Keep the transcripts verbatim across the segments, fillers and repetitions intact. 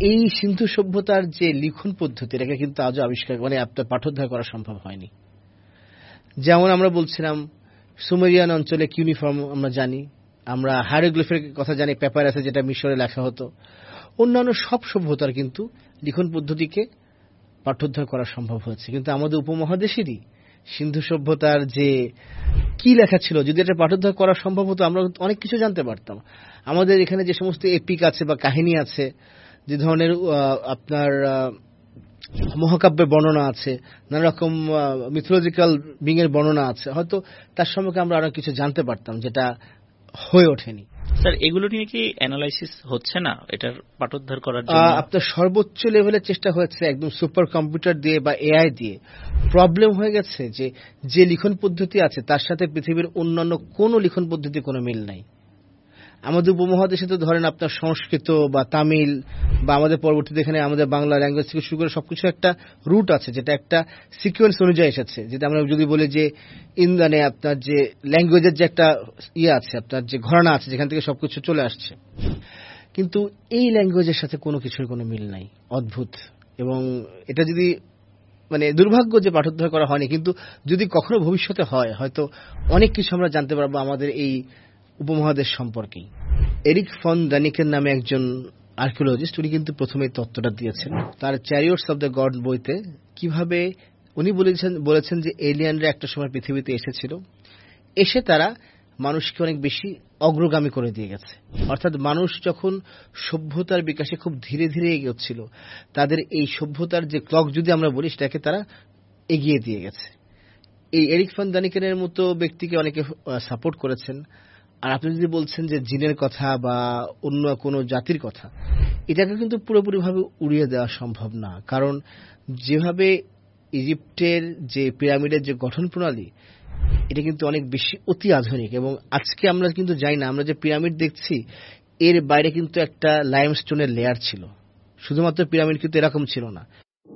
এই সিন্ধু সভ্যতার যে লিখন পদ্ধতি এটাকে কিন্তু আজও আবিষ্কার মানে আপনার পাঠোদ্ধার করা সম্ভব হয়নি। যেমন আমরা বলছিলাম সুমেরিয়ান অঞ্চলে কিউনিফর্ম আমরা জানি, আমরা হায়ারোগ্লিফের কথা জানি, পেপারাসে যেটা মিশরে লেখা হতো। অন্যান্য সব সভ্যতার কিন্তু লিখন পদ্ধতিকে পাঠোদ্ধার করা সম্ভব হয়েছে, কিন্তু আমাদের উপমহাদেশেরই সিন্ধু সভ্যতার যে কি লেখা ছিল যদি এটা পাঠোদ্ধার করা সম্ভব হতো আমরা অনেক কিছু জানতে পারতাম। আমাদের এখানে যে সমস্ত এপিক আছে বা কাহিনী আছে, যে ধরনের আপনার মহাকাব্যের বর্ণনা আছে, নানা রকম মিথোলজিক্যাল বিং এর বর্ণনা আছে, হয়তো তার সম্পর্কে আমরা আরো কিছু জানতে পারতাম যেটা হয়ে ওঠেনি। স্যার এগুলো নিয়ে কি অ্যানালাইসিস হচ্ছে না এটার পাঠোদ্ধার করার জন্য? আপনার সর্বোচ্চ লেভেলের চেষ্টা হয়েছে একদম সুপার কম্পিউটার দিয়ে বা এআই দিয়ে। প্রবলেম হয়ে গেছে যে যে লিখন পদ্ধতি আছে তার সাথে পৃথিবীর অন্যান্য কোনো লিখন পদ্ধতি কোনো মিল নাই। আমাদের উপমহাদেশে তো ধরেন আপনার সংস্কৃত বা তামিল বা আমাদের পরবর্তীতে এখানে আমাদের বাংলা ল্যাঙ্গুয়েজ থেকে শুরু করে সবকিছু একটা রুট আছে যেটা একটা সিকোয়েন্স অনুযায়ী এসেছে। যেটা আমরা যদি বলি যে ইন্দানে আপনার যে ল্যাঙ্গুয়েজের যে একটা ইয়ে আছে, আপনার যে ঘরানা আছে যেখান থেকে সবকিছু চলে আসছে, কিন্তু এই ল্যাঙ্গুয়েজের সাথে কোনো কিছুর কোনো মিল নাই। অদ্ভুত। এবং এটা যদি মানে দুর্ভাগ্য যে পাঠোদ্ধার করা হয়নি, কিন্তু যদি কখনো ভবিষ্যতে হয় হয়তো অনেক কিছু আমরা জানতে পারবো আমাদের এই উপমহাদেশ সম্পর্কেই। এরিক ফন দানিকের নামে একজন আর্কিওলজিস্ট, উনি কিন্তু প্রথমে তত্ত্বটা দিয়েছেন তার চ্যারিয়টস অব দ্য গড বইতে। কিভাবে উনি বলেছেন বলেছেন যে এলিয়ানরা একটা সময় পৃথিবীতে এসেছিল, এসে তারা মানুষকে অনেক বেশি অগ্রগামী করে দিয়ে গেছে। অর্থাৎ মানুষ যখন সভ্যতার বিকাশে খুব ধীরে ধীরে এগোচ্ছিল, তাদের এই সভ্যতার যে ক্লক যদি আমরা বলি সেটাকে তারা এগিয়ে দিয়ে গেছে। এই এরিক ফন দানিকেনের মতো ব্যক্তিকে অনেকে সাপোর্ট করেছেন। আর আপনি যদি বলছেন যে জিনের কথা বা অন্য কোনো জাতির কথা, এটাকে কিন্তু পুরোপুরিভাবে উড়িয়ে দেওয়া সম্ভব না। কারণ যেভাবে ইজিপ্টের যে পিরামিডের যে গঠন প্রণালী, এটা কিন্তু অনেক বেশি অতি আধুনিক। এবং আজকে আমরা কিন্তু জানি না, আমরা যে পিরামিড দেখছি এর বাইরে কিন্তু একটা লাইমস্টোনের লেয়ার ছিল। শুধুমাত্র পিরামিড কিন্তু এরকম ছিল না।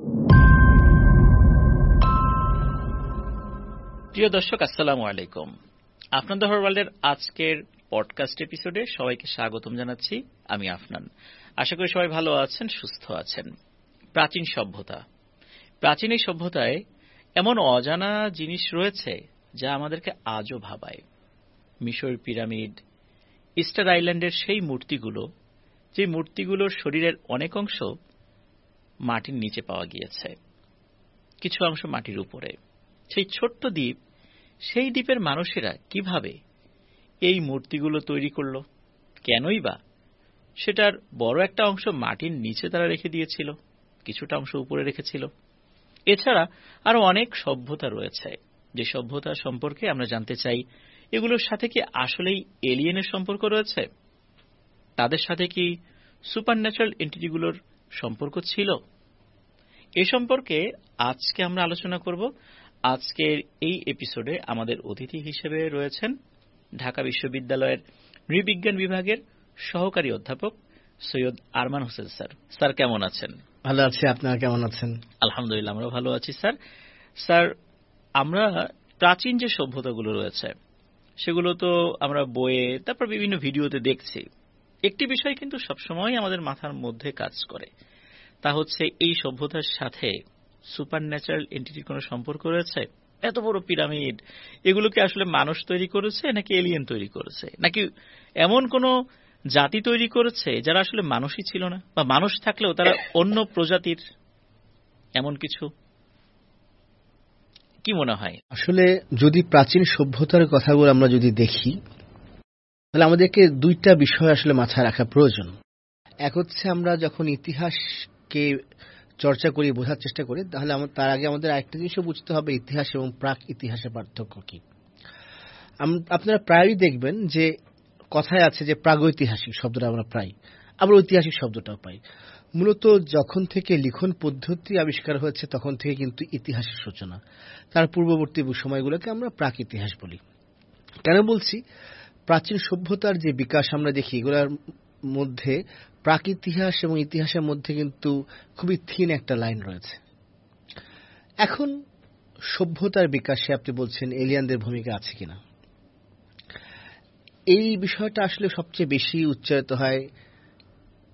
প্রিয় দর্শক, আসসালামু আলাইকুম। আপনাদের ওয়ার্ল্ডের আজকের পডকাস্ট এপিসোডে সবাইকে স্বাগতম জানাচ্ছি। আমি আফনান। আশা করি সবাই ভালো আছেন, সুস্থ আছেন। প্রাচীন সভ্যতা। প্রাচীন এই সভ্যতায় এমন অজানা জিনিস রয়েছে যা আমাদেরকে আজও ভাবায়। মিশর পিরামিড, ইস্টার আইল্যান্ডের সেই মূর্তিগুলো, যে মূর্তিগুলোর শরীরের অনেক অংশ মাটির নিচে পাওয়া গিয়েছে, কিছু অংশ মাটির উপরে। সেই ছোট্ট দ্বীপ, সেই দ্বীপের মানুষেরা কিভাবে এই মূর্তিগুলো তৈরি করল, কেনই বা সেটার বড় একটা অংশ মাটির নিচে তারা রেখে দিয়েছিল, কিছুটা অংশ উপরে রেখেছিল। এছাড়া আরো অনেক সভ্যতা রয়েছে যে সভ্যতা সম্পর্কে আমরা জানতে চাই। এগুলোর সাথে কি আসলেই এলিয়েনের সম্পর্ক রয়েছে? তাদের সাথে কি সুপারন্যাচারাল এন্টিটিগুলোর সম্পর্ক ছিল? এ সম্পর্কে আজকে আমরা আলোচনা করব। আজকের এই এপিসোডে আমাদের অতিথি হিসেবে রয়েছেন ঢাকা বিশ্ববিদ্যালয়ের নৃবিজ্ঞান বিভাগের সহকারী অধ্যাপক সৈয়দ আরমান হোসেন স্যার। স্যার কেমন আছেন? ভালো আছি, আপনারা কেমন আছেন? আলহামদুলিল্লাহ, আমরা ভালো আছি স্যার। স্যার, আমরা প্রাচীন যে সভ্যতাগুলো রয়েছে সেগুলো তো আমরা বইয়ে, তারপর বিভিন্ন ভিডিওতে দেখছি। একটি বিষয় কিন্তু সবসময় আমাদের মাথার মধ্যে কাজ করে, তা হচ্ছে এই সভ্যতার সাথে সুপারন্যাচারাল এন্টিটির কোনো সম্পর্ক রয়েছে? এত বড় পিরামিড, এগুলো কি আসলে মানুষ তৈরি করেছে নাকি এলিয়েন তৈরি করেছে, নাকি এমন কোনো জাতি তৈরি করেছে যারা আসলে মানুষই ছিল না, বা মানুষ থাকলেও তারা অন্য প্রজাতির, এমন কিছু? কি মনে হয়? আসলে যদি প্রাচীন সভ্যতার কথাগুলো আমরা যদি দেখি, তাহলে আমাদেরকে দুইটা বিষয় আসলে মাথায় রাখা প্রয়োজন। এক হচ্ছে আমরা যখন ইতিহাসকে চর্চা করি, বোঝার চেষ্টা করি, তাহলে তার আগে আমাদের আরেকটা জিনিসও বুঝতে হবে, ইতিহাস এবং প্রাক ইতিহাসের পার্থক্য কি। আপনারা প্রায়ই দেখবেন যে কথায় আছে যে প্রাগৈতিহাসিক শব্দটা আমরা প্রায়, আবার ঐতিহাসিক শব্দটাও পাই। মূলত যখন থেকে লিখন পদ্ধতি আবিষ্কার হয়েছে তখন থেকে কিন্তু ইতিহাসের সূচনা। তার পূর্ববর্তী সময়গুলোকে আমরা প্রাক ইতিহাস বলি। কেন বলছি? প্রাচীন সভ্যতার যে বিকাশ আমরা দেখি, এগুলোর মধ্যে প্রাক ইতিহাস এবং ইতিহাসের মধ্যে কিন্তু খুবই থিন একটা লাইন রয়েছে। এখন সভ্যতার বিকাশে আপনি বলছেন এলিয়ানদের ভূমিকা আছে কিনা, এই বিষয়টা আসলে সবচেয়ে বেশি উচ্চারিত হয়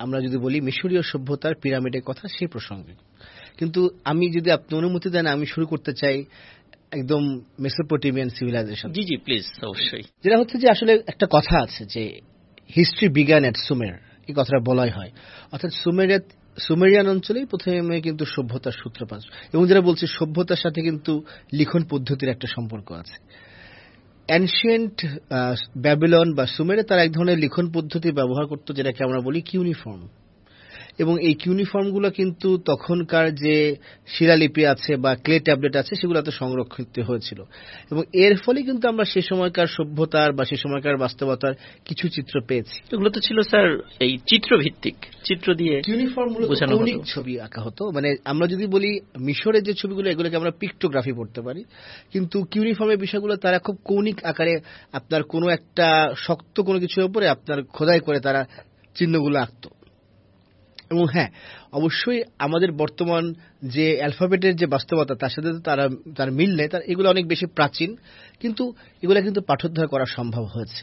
আমরা যদি বলি মিশরীয় সভ্যতার পিরামিডের কথা সেই প্রসঙ্গে। কিন্তু আমি যদি আপনি অনুমতি দেন আমি শুরু করতে চাই একদম মেসোপটেমিয়ান সিভিলাইজেশন। জি জি প্লিজ, অবশ্যই। যেটা হচ্ছে যে আসলে একটা কথা আছে যে হিস্ট্রি বিগান এট সুমের, এই কথাটা বলাই হয়, অর্থাৎ সুমেরিয়া সুমেরিয়ান অঞ্চলেই প্রথমে কিন্তু সভ্যতার সূত্রপাত। এবং যেটা বলছি সভ্যতার সাথে কিন্তু লিখন পদ্ধতির একটা সম্পর্ক আছে। অ্যানশিয়েন্ট ব্যাবিলন বা সুমেরে তারা এক ধরনের লিখন পদ্ধতি ব্যবহার করত যেটাকে আমরা বলি কিউনিফর্ম। এবং এই কিউনিফর্মগুলো কিন্তু তখনকার যে শিলালিপি আছে বা ক্লে ট্যাবলেট আছে সেগুলোতে সংরক্ষিত হয়েছিল। এবং এর ফলে কিন্তু আমরা সে সময়কার সভ্যতার বা সে সময়কার বাস্তবতার কিছু চিত্র পেয়েছি। এগুলো তো ছিল স্যার এই চিত্রভিত্তিক, চিত্র দিয়ে কিউনিফর্মগুলো কৌণিক ছবি আঁকা হতো। মানে আমরা যদি বলি মিশরের যে ছবিগুলো এগুলোকে আমরা পিক্টোগ্রাফি পড়তে পারি, কিন্তু কিউনিফর্মের বিষয়গুলো তারা খুব কৌণিক আকারে আপনার কোনো একটা শক্ত কোনো কিছুর উপরে আপনার খোদাই করে তারা চিহ্নগুলো আঁকত। এবং হ্যাঁ, অবশ্যই আমাদের বর্তমান যে অ্যালফাবেটের যে বাস্তবতা তার সাথে তারা তার মিল নেই, তার এগুলো অনেক বেশি প্রাচীন, কিন্তু এগুলো কিন্তু পাঠোদ্ধার করা সম্ভব হয়েছে।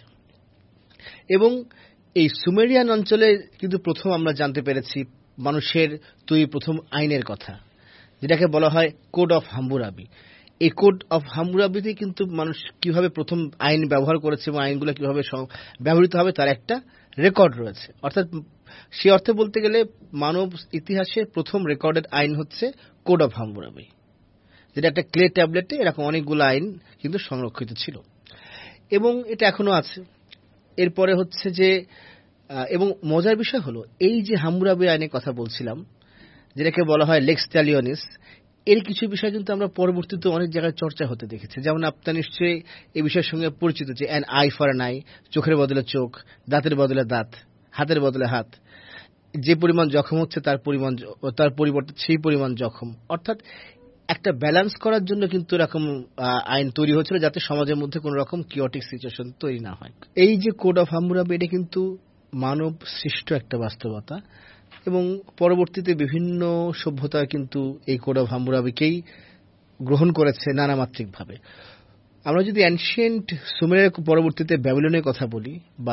এবং এই সুমেরিয়ান অঞ্চলে কিন্তু প্রথম আমরা জানতে পেরেছি মানুষের তৈরি প্রথম আইনের কথা, যেটাকে বলা হয় কোড অফ হাম্মুরাবি। এই কোড অফ হাম্মুরাবিতে কিন্তু মানুষ কিভাবে প্রথম আইন ব্যবহার করেছে এবং আইনগুলো কিভাবে ব্যবহৃত হবে তার একটা রেকর্ড রয়েছে। অর্থাৎ সে অর্থে বলতে গেলে মানব ইতিহাসে প্রথম রেকর্ডেড আইন হচ্ছে কোড অফ হাম্মুরাবি, যেটা একটা ক্লে ট্যাবলেটে এরকম অনেকগুলো আইন কিন্তু সংরক্ষিত ছিল এবং এটা এখনো আছে। এরপরে হচ্ছে যে এবং মজার বিষয় হলো এই যে হাম্মুরাবি আইনের কথা বলছিলাম যেটাকে বলা হয় লেক্স ট্যালিয়নিস, এর কিছু বিষয় কিন্তু আমরা পরবর্তীতে অনেক জায়গায় চর্চা হতে দেখেছি। যেমন আপনার নিশ্চয়ই এই বিষয়ের সঙ্গে পরিচিত যে an eye for an eye, চোখের বদলে চোখ, দাঁতের বদলে দাঁত, হাতের বদলে হাত, যে পরিমাণ জখম হচ্ছে তার পরিমাণ তার পরিবর্তে সেই পরিমাণ জখম। অর্থাৎ একটা ব্যালেন্স করার জন্য কিন্তু এরকম আইন তৈরি হয়েছিল যাতে সমাজের মধ্যে কোনো রকম কিওটিক সিচুয়েশন তৈরি না হয়। এই যে কোড অফ হাম্মুরাবি এটা কিন্তু মানব সৃষ্ট একটা বাস্তবতা এবং পরবর্তীতে বিভিন্ন সভ্যতা কিন্তু এই কোড অফ হাম্মুরাবিকেই গ্রহণ করেছে নানামাত্রিকভাবে। আমরা যদি অ্যানশিয়েন্ট সুমেরের পরবর্তীতে ব্যাবিলনের কথা বলি, বা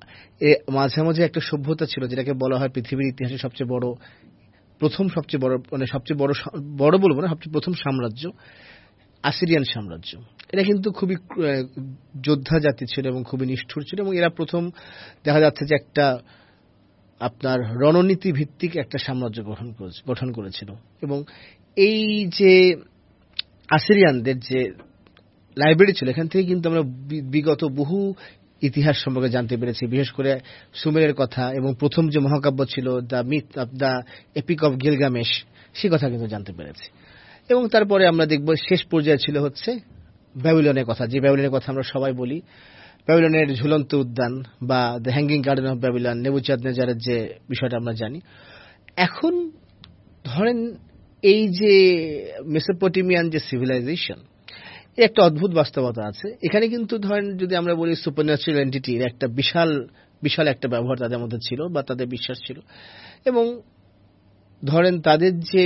মাঝামাঝি একটা সভ্যতা ছিল যেটাকে বলা হয় পৃথিবীর ইতিহাসে সবচেয়ে বড় প্রথম সবচেয়ে বড় মানে সবচেয়ে বড় বড় বলবো না সবচেয়ে প্রথম সাম্রাজ্য, আসিরিয়ান সাম্রাজ্য। এরা কিন্তু খুবই যোদ্ধা জাতি ছিল এবং খুবই নিষ্ঠুর ছিল এবং এরা প্রথম দেখা যাচ্ছে যে একটা আপনার রণনীতি ভিত্তিক একটা সাম্রাজ্য গঠন গঠন করেছিল। এবং এই যে আসিরিয়ানদের যে লাইব্রেরি ছিল এখান থেকে কিন্তু আমরা বিগত বহু ইতিহাস সম্পর্কে জানতে পেরেছি, বিশেষ করে সুমেরের কথা এবং প্রথম যে মহাকাব্য ছিল the myth of the epic of Gilgamesh সে কথা কিন্তু জানতে পেরেছি। এবং তারপরে আমরা দেখব শেষ পর্যায়ে ছিল হচ্ছে ব্যাবিলনের কথা, যে ব্যাবিলনের কথা আমরা সবাই বলি, ব্যাবিলনের ঝুলন্ত উদ্যান বা the hanging garden of Babylon, নেবুচাঁদনেজারের যে বিষয়টা আমরা জানি। এখন ধরেন এই যে মেসোপটেমিয়ান যে সিভিলাইজেশন এর একটা অদ্ভুত বাস্তবতা আছে এখানে, কিন্তু ধরেন যদি আমরা বলি সুপারন্যাচুরাল এন্টিটির একটা বিশাল বিশাল একটা ব্যবহার তাদের মধ্যে ছিল বা তাদের বিশ্বাস ছিল। এবং ধরেন তাদের যে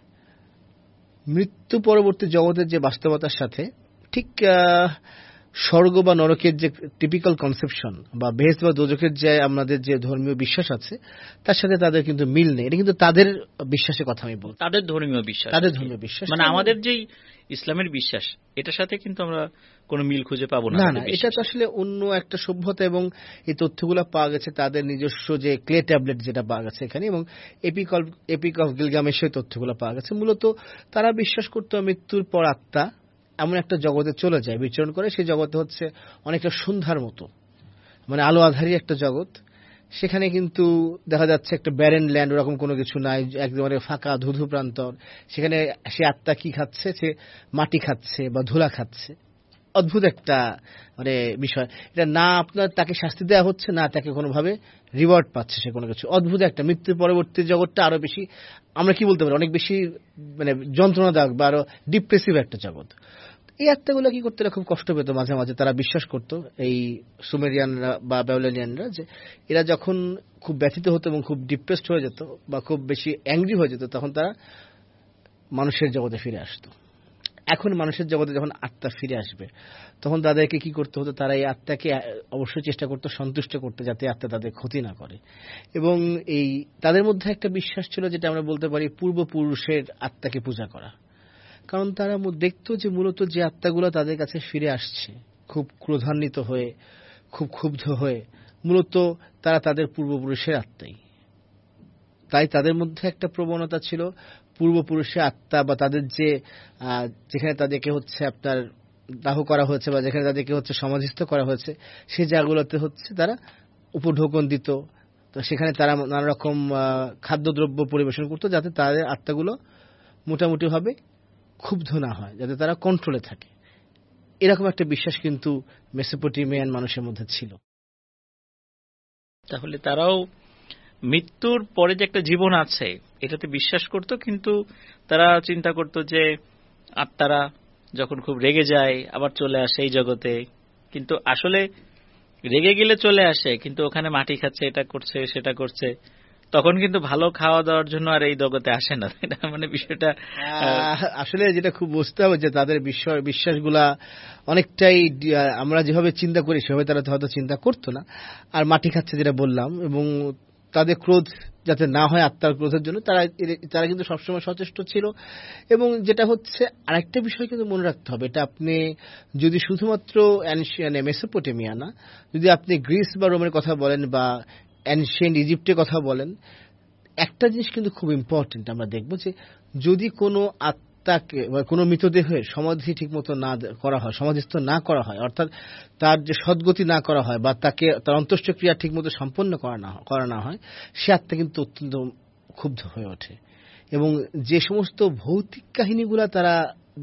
মৃত্যু পরবর্তী জগতের যে বাস্তবতার সাথে ঠিক স্বর্গ বা নরকের যে টিপিক্যাল কনসেপশন বা বেহেশত বা দোজখের যে আমাদের যে ধর্মীয় বিশ্বাস আছে তার সাথে তাদের কিন্তু মিল নেই। এটা কিন্তু তাদের বিশ্বাসের কথা আমি বলছি, তাদের ধর্মীয় বিশ্বাস, তাদের ধর্মীয় বিশ্বাস মানে আমাদের যেই ইসলামের বিশ্বাস এটার সাথে কিন্তু আমরা কোনো মিল খুঁজে পাবো না। না না, এটা তো আসলে অন্য একটা সভ্যতা এবং এই তথ্যগুলো পাওয়া গেছে তাদের নিজস্ব যে ক্লে ট্যাবলেট যেটা পাওয়া গেছে এখানে এবং এপিক অফ এপিক অফ গিলগামেশের তথ্যগুলো পাওয়া গেছে। মূলত তারা বিশ্বাস করতো মৃত্যুর পর আত্মা এমন একটা জগতে চলে যায়, বিচরণ করে। সেই জগতে হচ্ছে অনেকটা সন্ধ্যার মতো, মানে আলো আধারী একটা জগৎ। সেখানে কিন্তু দেখা যাচ্ছে একটা ব্যারেন ল্যান্ড, ওরকম কোনো কিছু নাই, একদম ফাঁকা ধুধু প্রান্তর। সেখানে সে আত্মা কি খাচ্ছে, সে মাটি খাচ্ছে বা ধুলা খাচ্ছে। অদ্ভুত একটা মানে বিষয় এটা, না আপনার তাকে শাস্তি দেওয়া হচ্ছে না তাকে কোনোভাবে রিওয়ার্ড পাচ্ছে সে কোনো কিছু। অদ্ভুত একটা মৃত্যুর পরবর্তী জগৎটা আরো বেশি আমরা কি বলতে পারি অনেক বেশি মানে যন্ত্রণাদায়ক বা আরো ডিপ্রেসিভ একটা জগৎ। এই আত্মাগুলো কি করতে খুব কষ্ট পেত মাঝে মাঝে। তারা বিশ্বাস করত এই সুমেরিয়ানরা বা ব্যাবিলনিয়ানরা যে এরা যখন খুব ব্যথিত হতো এবং খুব ডিপ্রেসড হয়ে যেত বা খুব বেশি অ্যাংরি হয়ে যেত তখন তারা মানুষের জগতে ফিরে আসতো। এখন মানুষের জগতে যখন আত্মা ফিরে আসবে তখন তাদেরকে কি করতে হতো, তারা এই আত্মাকে অবশ্যই চেষ্টা করতো সন্তুষ্ট করতে, যাতে আত্মা তাদের ক্ষতি না করে। এবং এই তাদের মধ্যে একটা বিশ্বাস ছিল, যেটা আমরা বলতে পারি পূর্বপুরুষের আত্মাকে পূজা করা। কারণ তারা দেখতো যে মূলত যে আত্মাগুলো তাদের কাছে ফিরে আসছে খুব ক্রোধান্বিত হয়ে, খুব ক্ষুব্ধ হয়ে, মূলত তারা তাদের পূর্বপুরুষের আত্মাই। তাই তাদের মধ্যে একটা প্রবণতা ছিল পূর্বপুরুষের আত্মা বা তাদের যে যেখানে তাদেরকে হচ্ছে আপনার দাহ করা হয়েছে বা যেখানে তাদেরকে হচ্ছে সমাধিস্থ করা হয়েছে, সেই জায়গাগুলোতে হচ্ছে তারা উপঢৌকন দিত। তো সেখানে তারা নানা রকম খাদ্যদ্রব্য পরিবেশন করতো, যাতে তাদের আত্মাগুলো মোটামুটি ভাবে ক্ষুব্ধ না হয়, যাতে তারা কন্ট্রোলে থাকে। এরকম একটা বিশ্বাস কিন্তু মেসোপটেমিয়ান মানুষের মধ্যে ছিল। তাহলে তারাও মৃত্যুর পরে যে একটা জীবন আছে এটাতে বিশ্বাস করত, কিন্তু তারা চিন্তা করত যে আত্মারা যখন খুব রেগে যায় আবার চলে আসে এই জগতে, কিন্তু আসলে রেগে গেলে চলে আসে, কিন্তু ওখানে মাটি খাচ্ছে, এটা করছে সেটা করছে, তখন কিন্তু ভালো খাওয়া দাওয়ার জন্য আর এই জগতে আসে না। মানে বিষয়টা আসলে যেটা খুব বুঝতে হবে যে তাদের বিশ্বাসগুলা অনেকটাই আমরা যেভাবে চিন্তা করি সেভাবে তারা হয়তো চিন্তা করতো না। আর মাটি খাচ্ছে যেটা বললাম, এবং তাদের ক্রোধ যাতে না হয় আত্মার ক্রোধের জন্য তারা তারা কিন্তু সবসময় সচেষ্ট ছিল। এবং যেটা হচ্ছে আরেকটা বিষয় কিন্তু মনে রাখতে হবে, এটা আপনি যদি শুধুমাত্র মেসোপটেমিয়া না, যদি আপনি গ্রিস বা রোমের কথা বলেন বা অ্যানশিয়েন্ট ইজিপ্টের কথা বলেন, একটা জিনিস কিন্তু খুব ইম্পর্টেন্ট। আমরা দেখব যে যদি কোনো আত্মাকে বা কোনো মৃতদেহের সমাধি ঠিক মতো না করা হয়, সমাধিস্থ না করা হয়, অর্থাৎ তার যে সদ্গতি না করা হয় বা তাকে তার অন্ত্যেষ্টিক্রিয়া ঠিক মতো সম্পন্ন করা না করা না হয়, সে আত্মা কিন্তু অত্যন্ত ক্ষুব্ধ হয়ে ওঠে। এবং যে সমস্ত ভৌতিক কাহিনীগুলা তারা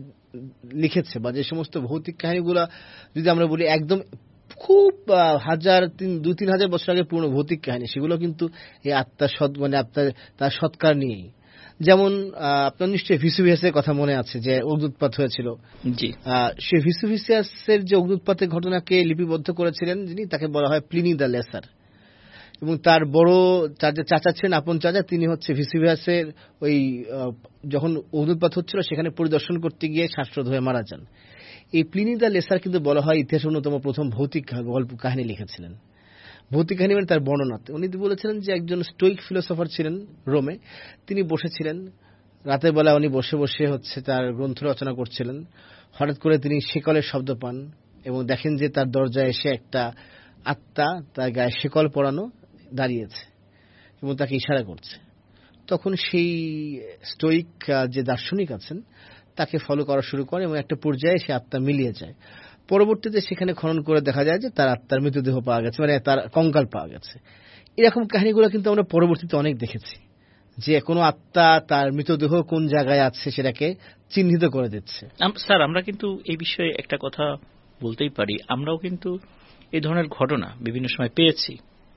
লিখেছে বা যে সমস্ত ভৌতিক কাহিনীগুলা যদি আমরা বলি একদম খুব হাজার তিন দুই তিন হাজার বছর আগে পুরনো ভৌতিক কাহিনী, সেগুলো কিন্তু এই আত্মার সৎ মানে আত্মার তার সৎকার নিয়েই। যেমন আপনার নিশ্চয়ই ভিসুভিয়াসের কথা মনে আছে, যে অগ্ন্যুৎপাত হয়েছিল। জি, সে ভিসুভিয়াসের যে অগ্ন্যুৎপাতের ঘটনাকে লিপিবদ্ধ করেছিলেন যিনি, তাকে বলা হয় প্লিনি দ্য লেসার। এবং তার বড় চাচা ছিলেন, আপন চাচা, তিনি হচ্ছে ভিসুভিয়াসের ওই যখন অগ্ন্যুৎপাত হচ্ছিল সেখানে পরিদর্শন করতে গিয়ে শ্বাসরোধ হয়ে মারা যান। এই প্লিনি দ্য লেসার কিন্তু বলা হয় ইতিহাসের অন্যতম প্রথম ভৌতিক গল্প কাহিনী লিখেছিলেন। ভৌতিক কাহিনী মানে তার বর্ণনাতে উনি বলেছিলেন যে একজন স্টোইক ফিলোসফার ছিলেন রোমে, তিনি বসেছিলেন রাতের বেলা, উনি বসে বসে হচ্ছে তার গ্রন্থ রচনা করছিলেন। হঠাৎ করে তিনি শিকলের শব্দ পান এবং দেখেন যে তার দরজায় এসে একটা আত্মা তার গায়ে শিকল পরানো দাঁড়িয়েছে এবং তাকে ইশারা করছে। তখন সেই স্টোইক যে দার্শনিক আছেন তাকে ফলো করা শুরু করে এবং একটা পর্যায়ে সে আত্মা মিলিয়ে যায়। পরবর্তীতে সেখানে খনন করে দেখা যায় যে তার আত্মার মৃতদেহ পাওয়া গেছে, মানে তার কঙ্কাল পাওয়া গেছে। এরকম কাহিনীগুলো কিন্তু আমরা পরবর্তীতে অনেক দেখেছি, যে কোনো আত্মা তার মৃতদেহ কোন জায়গায় আছে সেটাকে চিহ্নিত করে দিচ্ছে। স্যার, আমরা কিন্তু এই বিষয়ে একটা কথা বলতেই পারি, আমরাও কিন্তু এই ধরনের ঘটনা বিভিন্ন সময় পেয়েছি,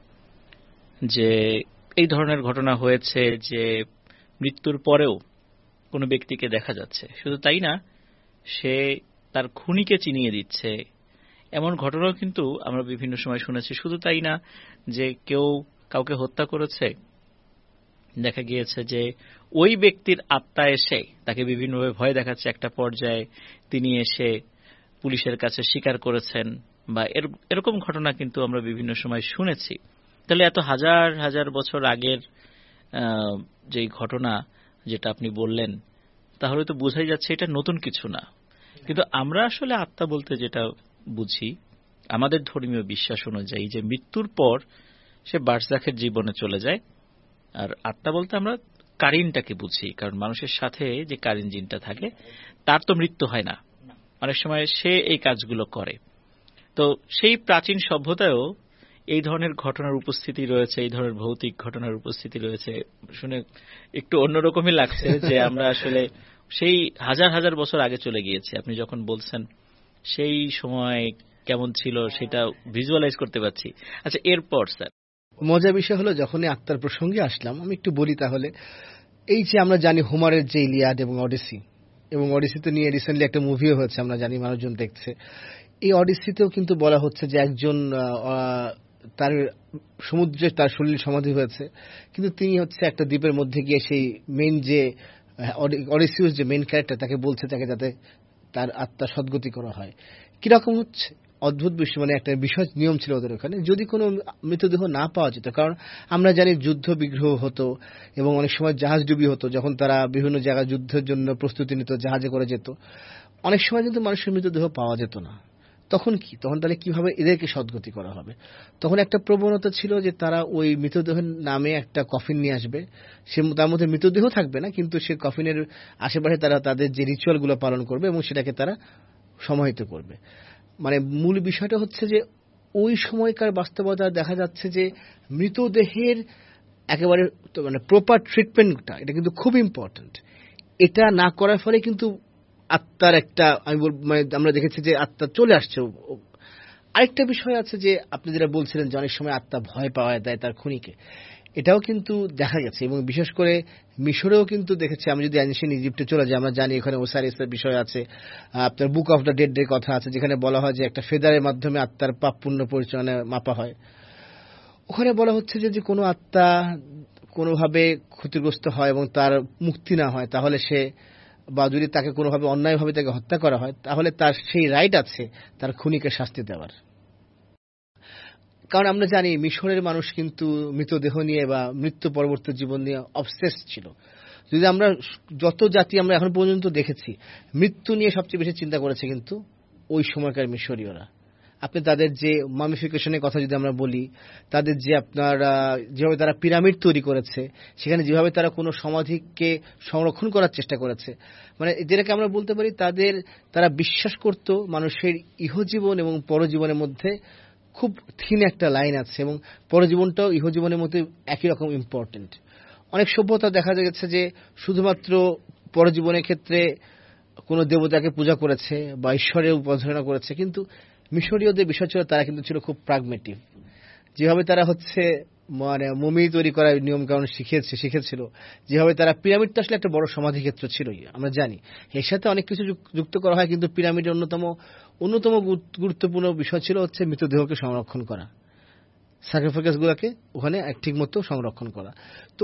যে এই ধরনের ঘটনা হয়েছে যে মৃত্যুর পরেও কোনো ব্যক্তিকে দেখা যাচ্ছে, শুধু তাই না, সে তার খুনিকে চিনিয়ে দিচ্ছে। এমন ঘটনাও কিন্তু আমরা বিভিন্ন সময় শুনেছি। শুধু তাই না, যে কেউ কাউকে হত্যা করেছে, দেখা গিয়েছে যে ওই ব্যক্তির আত্মা এসে তাকে বিভিন্নভাবে ভয় দেখাচ্ছে। একটা পর্যায়ে তিনি এসে পুলিশের কাছে স্বীকার করেছেন, বা এরকম ঘটনা কিন্তু আমরা বিভিন্ন সময় শুনেছি। তাহলে এত হাজার হাজার বছর আগের যে ঘটনা যেটা আপনি বললেন, তাহলে তো বোঝাই যাচ্ছে এটা নতুন কিছু না। কিন্তু আমরা আসলে আত্মা বলতে যেটা বুঝি আমাদের ধর্মীয় বিশ্বাস অনুযায়ী, যে মৃত্যুর পর সে বারজাখের জীবনে চলে যায়। আর আত্মা বলতে আমরা কারিনটাকে বুঝি, কারণ মানুষের সাথে যে কারিন জিনটা থাকে তার তো মৃত্যু হয় না, অনেক সময় সে এই কাজগুলো করে। তো সেই প্রাচীন সভ্যতায়ও এই ধরনের ঘটনার উপস্থিতি রয়েছে, এই ধরনের ভৌতিক ঘটনার উপস্থিতি রয়েছে। শুনে একটু অন্যরকমই লাগছে যে আমরা আসলে সেই হাজার হাজার বছর আগে চলে গিয়েছি। আপনি যখন বলছেন সেই সময় কেমন ছিল সেটা ভিজুয়ালাইজ করতে পারছি। আচ্ছা, এরপর স্যার মজার বিষয় হলো, যখনই আত্মার প্রসঙ্গে আসলাম আমি একটু বলি তাহলে। এই যে আমরা জানি হোমারের যে ইলিয়াড এবং অডিসি, এবং অডিসিতে নিয়ে রিসেন্টলি একটা মুভিও হয়েছে, আমরা জানি মানুষজন দেখছে। এই অডিসিতেও কিন্তু বলা হচ্ছে যে একজন তার সমুদ্রে তার শরীর সমাধি হয়েছে, কিন্তু তিনি হচ্ছে একটা দ্বীপের মধ্যে গিয়ে সেই মেইন যে অডিসিউস যে মেইন ক্যারেক্টার তাকে বলছে তাকে যাতে তার আত্মা সদ্গতি করা হয়। কিরকম হচ্ছে অদ্ভুত বিষয়, মানে একটা বিষয় নিয়ম ছিল ওদের ওখানে, যদি কোনো মৃতদেহ না পাওয়া যেত, কারণ আমরা জানি যুদ্ধ বিগ্রহ হতো এবং অনেক সময় জাহাজ ডুবি হতো, যখন তারা বিভিন্ন জায়গায় যুদ্ধের জন্য প্রস্তুতি নিত, জাহাজে করে যেত, অনেক সময় কিন্তু মানুষের মৃতদেহ পাওয়া যেত না। তখন কি, তখন তাহলে কিভাবে এদেরকে সদ্গতি করা হবে? তখন একটা প্রবণতা ছিল যে তারা ওই মৃতদেহের নামে একটা কফিন নিয়ে আসবে, সে তার মধ্যে মৃতদেহ থাকবে না, কিন্তু সে কফিনের আশেপাশে তারা তাদের যে রিচুয়ালগুলো পালন করবে এবং সেটাকে তারা সমাহিত করবে। মানে মূল বিষয়টা হচ্ছে যে ওই সময়কার বাস্তবতা দেখা যাচ্ছে যে মৃতদেহের একেবারে মানে প্রপার ট্রিটমেন্টটা এটা কিন্তু খুব ইম্পর্ট্যান্ট। এটা না করার ফলে কিন্তু আত্মার একটা, আমি মানে আমরা দেখেছি যে আত্মা চলে আসছে। আরেকটা বিষয় আছে যে আপনি যেটা বলছিলেন যে অনেক সময় আত্মা ভয় পাওয়া দেয় তার খুনিকে, এটাও কিন্তু দেখা গেছে এবং বিশেষ করে মিশরেও কিন্তু দেখেছি। আমি যদি অ্যানশিয়েন্ট ইজিপ্টে চলে যাই, আমরা জানি এখানে ওসাইরিসের বিষয় আছে, আপনার বুক অফ দ্য ডেড এর কথা আছে, যেখানে বলা হয় যে একটা ফেদারের মাধ্যমে আত্মার পাপ পুণ্য পরিচালনা মাপা হয়। ওখানে বলা হচ্ছে যে যে কোনো আত্মা কোনোভাবে ক্ষতিগ্রস্ত হয় এবং তার মুক্তি না হয়, তাহলে সে, বা যদি তাকে কোনোভাবে অন্যায়ভাবে তাকে হত্যা করা হয়, তাহলে তার সেই রাইট আছে তার খুনিকে শাস্তি দেওয়ার। কারণ আমরা জানি মিশরের মানুষ কিন্তু মৃতদেহ নিয়ে বা মৃত্যু পরবর্তী জীবন নিয়ে অবসেস ছিল। যদি আমরা যত জাতি আমরা এখন পর্যন্ত দেখেছি, মৃত্যু নিয়ে সবচেয়ে বেশি চিন্তা করেছে কিন্তু ওই সময়কার মিশরীয়রা। আপনি তাদের যে মামিফিকেশনের কথা যদি আমরা বলি, তাদের যে আপনার যেভাবে তারা পিরামিড তৈরি করেছে, সেখানে যেভাবে তারা কোনো সমাধিকে সংরক্ষণ করার চেষ্টা করেছে, মানে যেটাকে আমরা বলতে পারি তাদের, তারা বিশ্বাস করত মানুষের ইহজীবন এবং পরজীবনের মধ্যে খুব থিন একটা লাইন আছে এবং পরজীবনটাও ইহজীবনের মধ্যে একই রকম ইম্পর্টেন্ট। অনেক সভ্যতা দেখা গেছে যে শুধুমাত্র পরজীবনের ক্ষেত্রে কোনো দেবতাকে পূজা করেছে বা ঈশ্বরের উপাসনা করেছে, কিন্তু মিশরীয়দের বিষয় ছিল তারা কিন্তু ছিল খুব প্রাগমেটিভ। যেভাবে তারা হচ্ছে মানে মমি তৈরি করার নিয়ম কানুন শিখেছে শিখেছিল, যেভাবে তারা, পিরামিডটা আসলে একটা বড় সমাধি ক্ষেত্র ছিলই আমরা জানি, এর সাথে অনেক কিছু যুক্ত করা হয়, কিন্তু পিরামিডের অন্যতম অন্যতম গুরুত্বপূর্ণ বিষয় ছিল হচ্ছে মৃতদেহকে সংরক্ষণ করা, সার্কোফাগাস গুলাকে ওখানে ঠিক মতো সংরক্ষণ করা। তো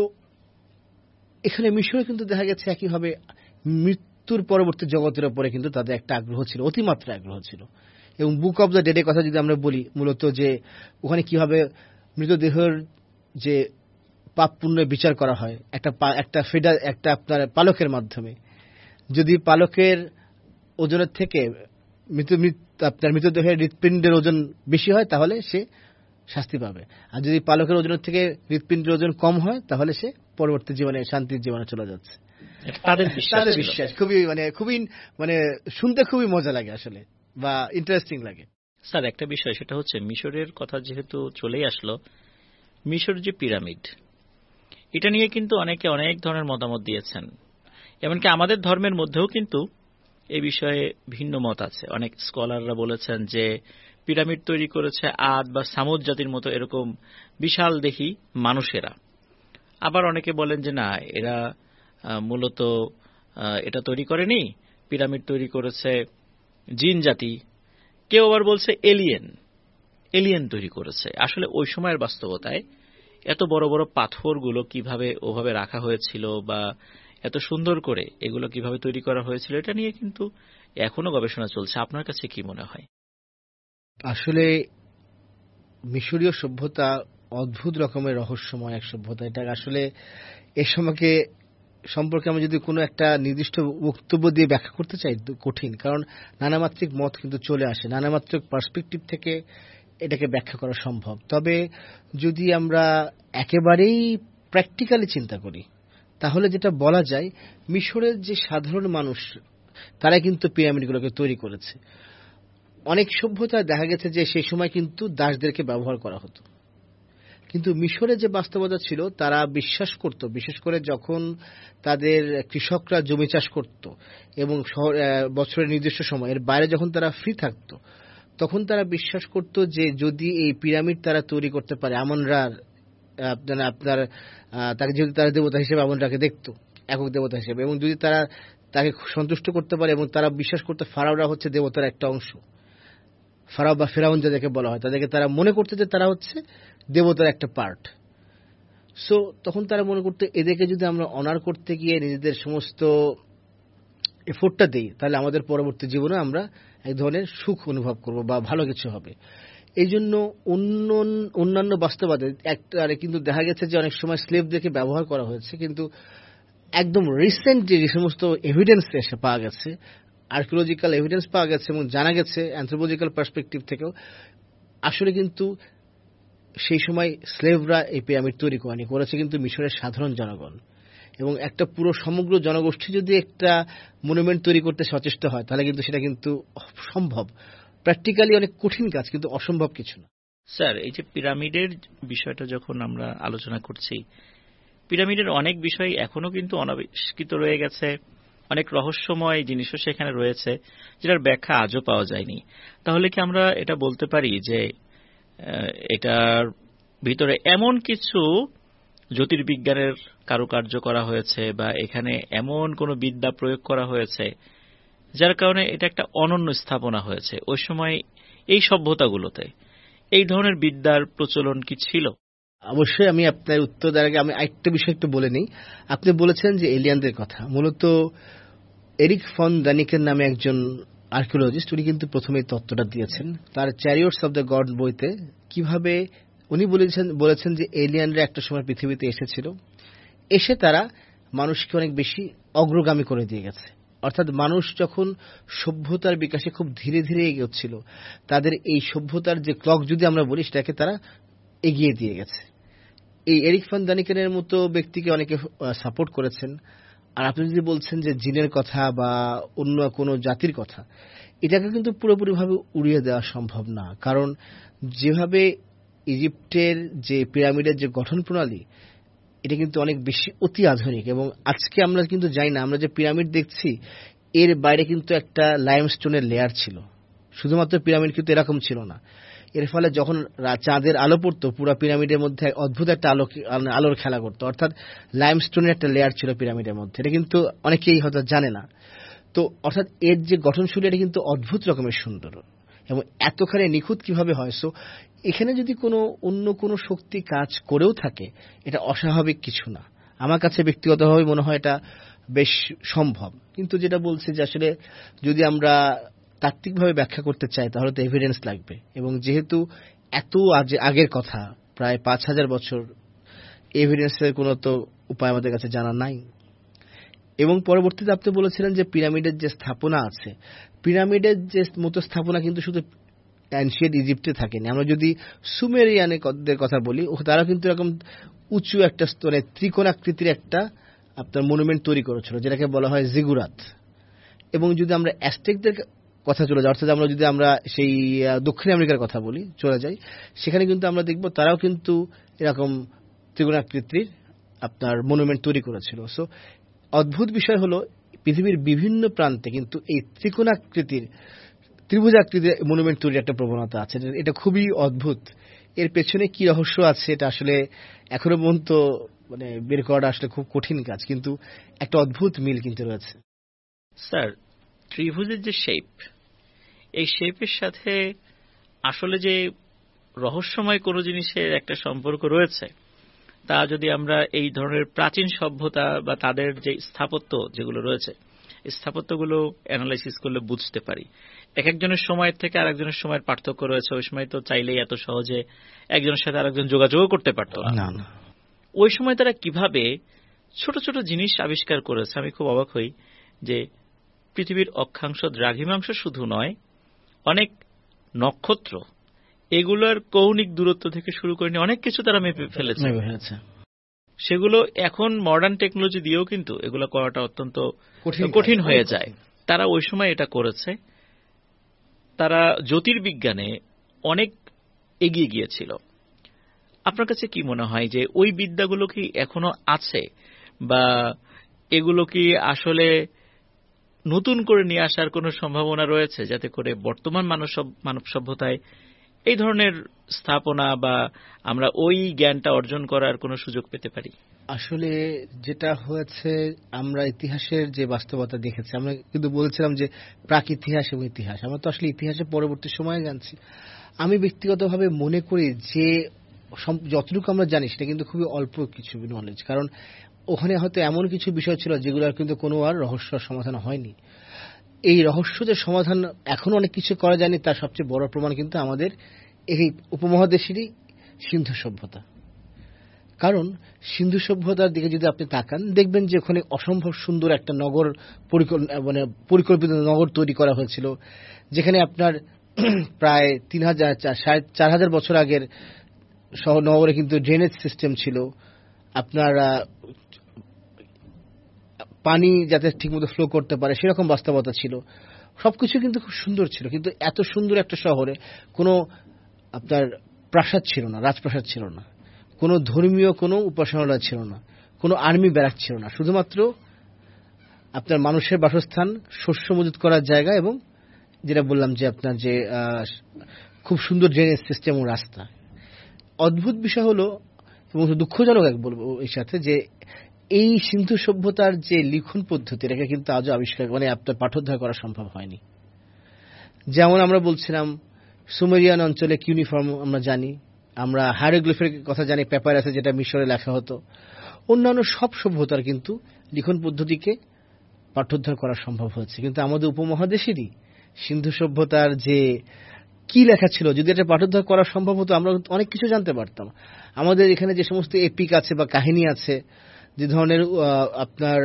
এখানে মিশরে কিন্তু দেখা গেছে একইভাবে মৃত্যুর পরবর্তী জগতের উপরে কিন্তু তাদের একটা আগ্রহ ছিল, অতিমাত্রা আগ্রহ ছিল। এবং বুক অব দ্য ডেডের কথা যদি আমরা বলি, মূলত যে ওখানে কিভাবে মৃতদেহের যে পাপ পুণ্যের বিচার করা হয় একটা একটা ফেডার একটা আপনার পালকের মাধ্যমে, যদি পালকের ওজনের থেকে মৃত আপনার মৃতদেহের হৃৎপিণ্ডের ওজন বেশি হয় তাহলে সে শাস্তি পাবে, আর যদি পালকের ওজনের থেকে হৃৎপিণ্ডের ওজন কম হয় তাহলে সে পরবর্তী জীবনে শান্তির জীবনে চলে যাচ্ছে। তাদের বিশ্বাস খুবই মানে খুবই মানে শুনতে খুবই মজা লাগে আসলে, বা ইন্টারেস্টিং লাগে। স্যার একটা বিষয়, সেটা হচ্ছে মিশরের কথা যেহেতু চলেই আসলো, মিশর যে পিরামিড, এটা নিয়ে কিন্তু অনেকে অনেক ধরনের মতামত দিয়েছেন। এমনকি আমাদের ধর্মের মধ্যেও কিন্তু এই বিষয়ে ভিন্ন মত আছে। অনেক স্কলাররা বলেছেন যে পিরামিড তৈরি করেছে আদ বা সামুদ জাতির মতো এরকম বিশাল দেহি মানুষেরা। আবার অনেকে বলেন যে না, এরা মূলত এটা তৈরি করেনি, পিরামিড তৈরি করেছে জিন জাতি। কেউ আবার বলছে এলিয়েন এলিয়েন তৈরি করেছে। আসলে ওই সময়ের বাস্তবতায় এত বড় বড় পাথরগুলো কিভাবে ওভাবে রাখা হয়েছিল বা এত সুন্দর করে এগুলো কিভাবে তৈরি করা হয়েছিল, এটা নিয়ে কিন্তু এখনো গবেষণা চলছে। আপনার কাছে কি মনে হয়? আসলে মিশরীয় সভ্যতা অদ্ভুত রকমের রহস্যময় এক সভ্যতা। এটা আসলে এর সময়কে সম্পর্কে আমি যদি কোনো একটা নির্দিষ্ট বক্তব্য দিয়ে ব্যাখ্যা করতে চাই কঠিন, কারণ নানামাত্রিক মত কিন্তু চলে আসে, নানামাত্রিক পার্সপেক্টিভ থেকে এটাকে ব্যাখ্যা করা সম্ভব। তবে যদি আমরা একেবারেই প্র্যাকটিক্যালি চিন্তা করি, তাহলে যেটা বলা যায়, মিশরের যে সাধারণ মানুষ তারা কিন্তু পিরামিডগুলোকে তৈরি করেছে। অনেক সভ্যতায় দেখা গেছে যে সেই সময় কিন্তু দাসদেরকে ব্যবহার করা হতো, কিন্তু মিশরে যে বাস্তবতা ছিল তারা বিশ্বাস করত, বিশেষ করে যখন তাদের কৃষকরা জমি চাষ করত এবং বছরের নির্দিষ্ট সময় এর বাইরে যখন তারা ফ্রি থাকত, তখন তারা বিশ্বাস করত যে যদি এই পিরামিড তারা তৈরি করতে পারে, আমনরা আপনার আপনার তাকে যেহেতু তারা দেবতা হিসেবে আমনরাকে দেখত একক দেবতা হিসেবে, এবং যদি তারা তাকে সন্তুষ্ট করতে পারে, এবং তারা বিশ্বাস করতে ফারাওরা হচ্ছে দেবতার একটা অংশ, ফারাও বা ফেরাউন যাদেরকে বলা হয়, তাদেরকে তারা মনে করতে যে তারা হচ্ছে দেবতার একটা পার্ট। সো তখন তারা মনে করতে এদেরকে যদি আমরা অনার করতে গিয়ে নিজেদের সমস্ত এফোর্টটা দেই, তাহলে আমাদের পরবর্তী জীবনে আমরা এক ধরনের সুখ অনুভব করব বা ভালো কিছু হবে। এই জন্য অন্য অন্যান্য বাস্তববাদে একটা কিন্তু দেখা গেছে যে অনেক সময় স্লেভদেরকে ব্যবহার করা হয়েছে, কিন্তু একদম রিসেন্ট যে সমস্ত এভিডেন্স এসে পাওয়া গেছে, আর্কিওলজিক্যাল এভিডেন্স পাওয়া গেছে এবং জানা গেছে অ্যানথ্রোপোলজিক্যাল পার্সপেক্টিভ থেকেও, আসলে কিন্তু সেই সময় স্লেভরা এই পিরামিড তৈরি করেনি, করেছে কিন্তু মিশরের সাধারণ জনগণ। এবং একটা পুরো সমগ্র জনগোষ্ঠী যদি একটা মনুমেন্ট তৈরি করতে সচেষ্ট হয়, তাহলে কিন্তু সেটা কিন্তু সম্ভব। প্র্যাকটিক্যালি অনেক কঠিন কাজ, কিন্তু অসম্ভব কিছু না। স্যার, এই যে পিরামিডের বিষয়টা যখন আমরা আলোচনা করছি, পিরামিডের অনেক বিষয় এখনো কিন্তু অনাবিষ্কৃত রয়ে গেছে, অনেক রহস্যময় জিনিসও সেখানে রয়েছে যেটার ব্যাখ্যা আজও পাওয়া যায়নি। তাহলে কি আমরা এটা বলতে পারি যে এটার ভিতরে এমন কিছু জ্যোতির্বিজ্ঞানের কারুকার্য করা হয়েছে বা এখানে এমন কোনো বিদ্যা প্রয়োগ করা হয়েছে যার কারণে এটা একটা অনন্য স্থাপনা হয়েছে? ওই সময় এই সভ্যতাগুলোতে এই ধরনের বিদ্যার প্রচলন কি ছিল? অবশ্যই। আমি আপনার উত্তর দেওয়ার আগে আমি আরেকটা বিষয় একটু বলে নিই। আপনি বলেছেন যে এলিয়ানদের কথা, মূলত এরিক ফন দানিকের নামে একজন আর্কিওলজিস্ট, উনি কিন্তু প্রথমে তত্ত্বটা দিয়েছেন তার চ্যারিয়টস অব দ্য গড বইতে। কিভাবে উনি বলেছেন বলেছেন যে এলিয়ানরা একটা সময় পৃথিবীতে এসেছিল, এসে তারা মানুষকে অনেক বেশি অগ্রগামী করে দিয়ে গেছে। অর্থাৎ মানুষ যখন সভ্যতার বিকাশে খুব ধীরে ধীরে এগোচ্ছিল, তাদের এই সভ্যতার যে ক্লক যদি আমরা বলি, সেটাকে তারা এগিয়ে দিয়ে গেছে। এই এরিক ফন দানিকেনের মতো ব্যক্তিকে অনেকে সাপোর্ট করেছেন। আর আপনি যদি বলছেন যে জিনের কথা বা অন্য কোনো জাতির কথা, এটাকে কিন্তু পুরোপুরিভাবে উড়িয়ে দেওয়া সম্ভব না। কারণ যেভাবে ইজিপ্টের যে পিরামিডের যে গঠন প্রণালী, এটা কিন্তু অনেক বেশি অতি আধুনিক। এবং আজকে আমরা কিন্তু জানি না, আমরা যে পিরামিড দেখছি এর বাইরে কিন্তু একটা লাইমস্টোনের লেয়ার ছিল। শুধুমাত্র পিরামিড কিন্তু এরকম ছিল না। এর ফলে যখন চাঁদের আলো পড়তো, পুরো পিরামিডের মধ্যে অদ্ভুত একটা আলো আলোর খেলা করতো। অর্থাৎ লাইমস্টোনের একটা লেয়ার ছিল পিরামিডের মধ্যে, এটা কিন্তু অনেকেই হয়তো জানে না। তো অর্থাৎ এর যে গঠনশৈলী, এটা কিন্তু অদ্ভুত রকমের সুন্দর এবং এতখানি নিখুঁত কিভাবে হয়। সো এখানে যদি কোনো অন্য কোনো শক্তি কাজ করেও থাকে, এটা অস্বাভাবিক কিছু না। আমার কাছে ব্যক্তিগতভাবে মনে হয় এটা বেশ সম্ভব। কিন্তু যেটা বলছে যে আসলে যদি আমরা তাত্ত্বিকভাবে ব্যাখ্যা করতে চাই, তাহলে তো এভিডেন্স লাগবে। এবং যেহেতু এত আগের কথা, প্রায় পাঁচ হাজার বছর, এভিডেন্সের কোনো তো উপায় আমাদের কাছে জানা নাই। এবং পরবর্তীতে আপনি বলেছিলেন যে পিরামিডের যে স্থাপনা আছে, পিরামিডের যে মতো স্থাপনা কিন্তু শুধু অ্যানশিয়েন্ট ইজিপ্টে থাকেনি। আমরা যদি সুমেরিয়ানদের কথা বলি, তারা কিন্তু এরকম উঁচু একটা স্তরে ত্রিকোণাকৃতির একটা আপনার মনুমেন্ট তৈরি করেছিল, যেটাকে বলা হয় জিগুরাত। এবং যদি আমরা অ্যাজটেকদের কথা চলে যাই, অর্থাৎ আমরা যদি আমরা সেই দক্ষিণ আমেরিকার কথা বলি, চলে যাই, সেখানে কিন্তু আমরা দেখব তারাও কিন্তু এরকম ত্রিকোণাকৃতির আপনার মনুমেন্ট তৈরি করেছিল। সো অদ্ভুত বিষয় হলো, পৃথিবীর বিভিন্ন প্রান্তে কিন্তু এই ত্রিকোণাকৃতির ত্রিভুজাকৃতির মনুমেন্ট তৈরির একটা প্রবণতা আছে। এটা খুবই অদ্ভুত। এর পেছনে কি রহস্য আছে, এটা আসলে এখনো পর্যন্ত মানে বের করাটা আসলে খুব কঠিন কাজ, কিন্তু একটা অদ্ভুত মিল কিন্তু রয়েছে। স্যার, ত্রিভুজের যে শেপ, এই শেপের সাথে আসলে যে রহস্যময় কোনো জিনিসের একটা সম্পর্ক রয়েছে, তা যদি আমরা এই ধরনের প্রাচীন সভ্যতা বা তাদের যে স্থাপত্য যেগুলো রয়েছে, এই স্থাপত্যগুলো অ্যানালাইসিস করলে বুঝতে পারি। এক একজনের সময়ের থেকে আরেকজনের সময়ের পার্থক্য রয়েছে। ওই সময় তো চাইলেই এত সহজে একজনের সাথে আরেকজন যোগাযোগও করতে পারত না। ওই সময় তারা কিভাবে ছোট ছোট জিনিস আবিষ্কার করেছে, আমি খুব অবাক হই যে পৃথিবীর অক্ষাংশ দ্রাঘিমাংশ শুধু নয়, অনেক নক্ষত্র, এগুলোর কৌণিক দূরত্ব থেকে শুরু করে নিয়ে অনেক কিছু তারা মেপে ফেলেছে। সেগুলো এখন মডার্ন টেকনোলজি দিয়েও কিন্তু এগুলো করাটা অত্যন্ত কঠিন হয়ে যায়। তারা ওই সময় এটা করেছে। তারা জ্যোতির্বিজ্ঞানে অনেক এগিয়ে গিয়েছিল। আপনার কাছে কি মনে হয় যে ওই বিদ্যাগুলো কি এখনো আছে, বা এগুলো কি আসলে নতুন করে নিয়ে আসার কোনো সম্ভাবনা রয়েছে, যাতে করে বর্তমান মানব সভ্যতায় এই ধরনের স্থাপনা বা আমরা ওই জ্ঞানটা অর্জন করার কোনো সুযোগ পেতে পারি? আসলে যেটা হয়েছে, আমরা ইতিহাসের যে বাস্তবতা দেখেছি, আমরা কিন্তু বলেছিলাম যে প্রাক ইতিহাস এবং ইতিহাস, আমরা তো আসলে ইতিহাসের পরবর্তী সময়ে জানছি। আমি ব্যক্তিগতভাবে মনে করি যে যতটুকু আমরা জানি সেটা কিন্তু খুবই অল্প কিছু নলেজ। কারণ ওখানে হয়তো এমন কিছু বিষয় ছিল যেগুলোর কিন্তু কোনো আর রহস্য সমাধান হয়নি। এই রহস্য যে সমাধান এখনো অনেক কিছু করা যায়নি, তার সবচেয়ে বড় প্রমাণ কিন্তু আমাদের এই উপমহাদেশেরই সিন্ধু সভ্যতা। কারণ সিন্ধু সভ্যতার দিকে যদি আপনি তাকান, দেখবেন যে ওখানে অসম্ভব সুন্দর একটা নগর মানে পরিকল্পিত নগর তৈরি করা হয়েছিল, যেখানে আপনার প্রায় তিন হাজার সাড়ে চার হাজার বছর আগের শহর নগরে কিন্তু ড্রেনেজ সিস্টেম ছিল, আপনার পানি যাতে ঠিকমতো ফ্লো করতে পারে সেরকম বাস্তবতা ছিল। সবকিছু কিন্তু খুব সুন্দর ছিল, কিন্তু এত সুন্দর একটা শহরে কোনো আপনার প্রাসাদ ছিল না, রাজপ্রাসাদ ছিল না, কোনো ধর্মীয় কোনো উপাসনালয় ছিল না, কোনো আর্মি ব্যারাক ছিল না, শুধুমাত্র আপনার মানুষের বাসস্থান, শস্য মজুত করার জায়গা এবং যেটা বললাম যে আপনার যে খুব সুন্দর ড্রেনেজ সিস্টেম ও রাস্তা। অদ্ভুত বিষয় হলো এবং দুঃখজনক এক বলবো এর সাথে, যে এই সিন্ধু সভ্যতার যে লিখন পদ্ধতি এটাকে কিন্তু আজও আবিষ্কার মানে আপনার পাঠোদ্ধার করা সম্ভব হয়নি। যেমন আমরা বলছিলাম সুমেরিয়ান অঞ্চলে কিউনিফর্ম আমরা জানি, আমরা হায়ারোগ্লিফের কথা জানি, প্যাপারাসে যেটা মিশরে লেখা হতো। অন্যান্য সব সভ্যতার কিন্তু লিখন পদ্ধতিকে পাঠোদ্ধার করা সম্ভব হয়েছে, কিন্তু আমাদের উপমহাদেশেরই সিন্ধু সভ্যতার যে কি লেখা ছিল, যদি এটা পাঠোদ্ধার করা সম্ভব হতো আমরা অনেক কিছু জানতে পারতাম। আমাদের এখানে যে সমস্ত এপিক আছে বা কাহিনী আছে, যে ধরনের আপনার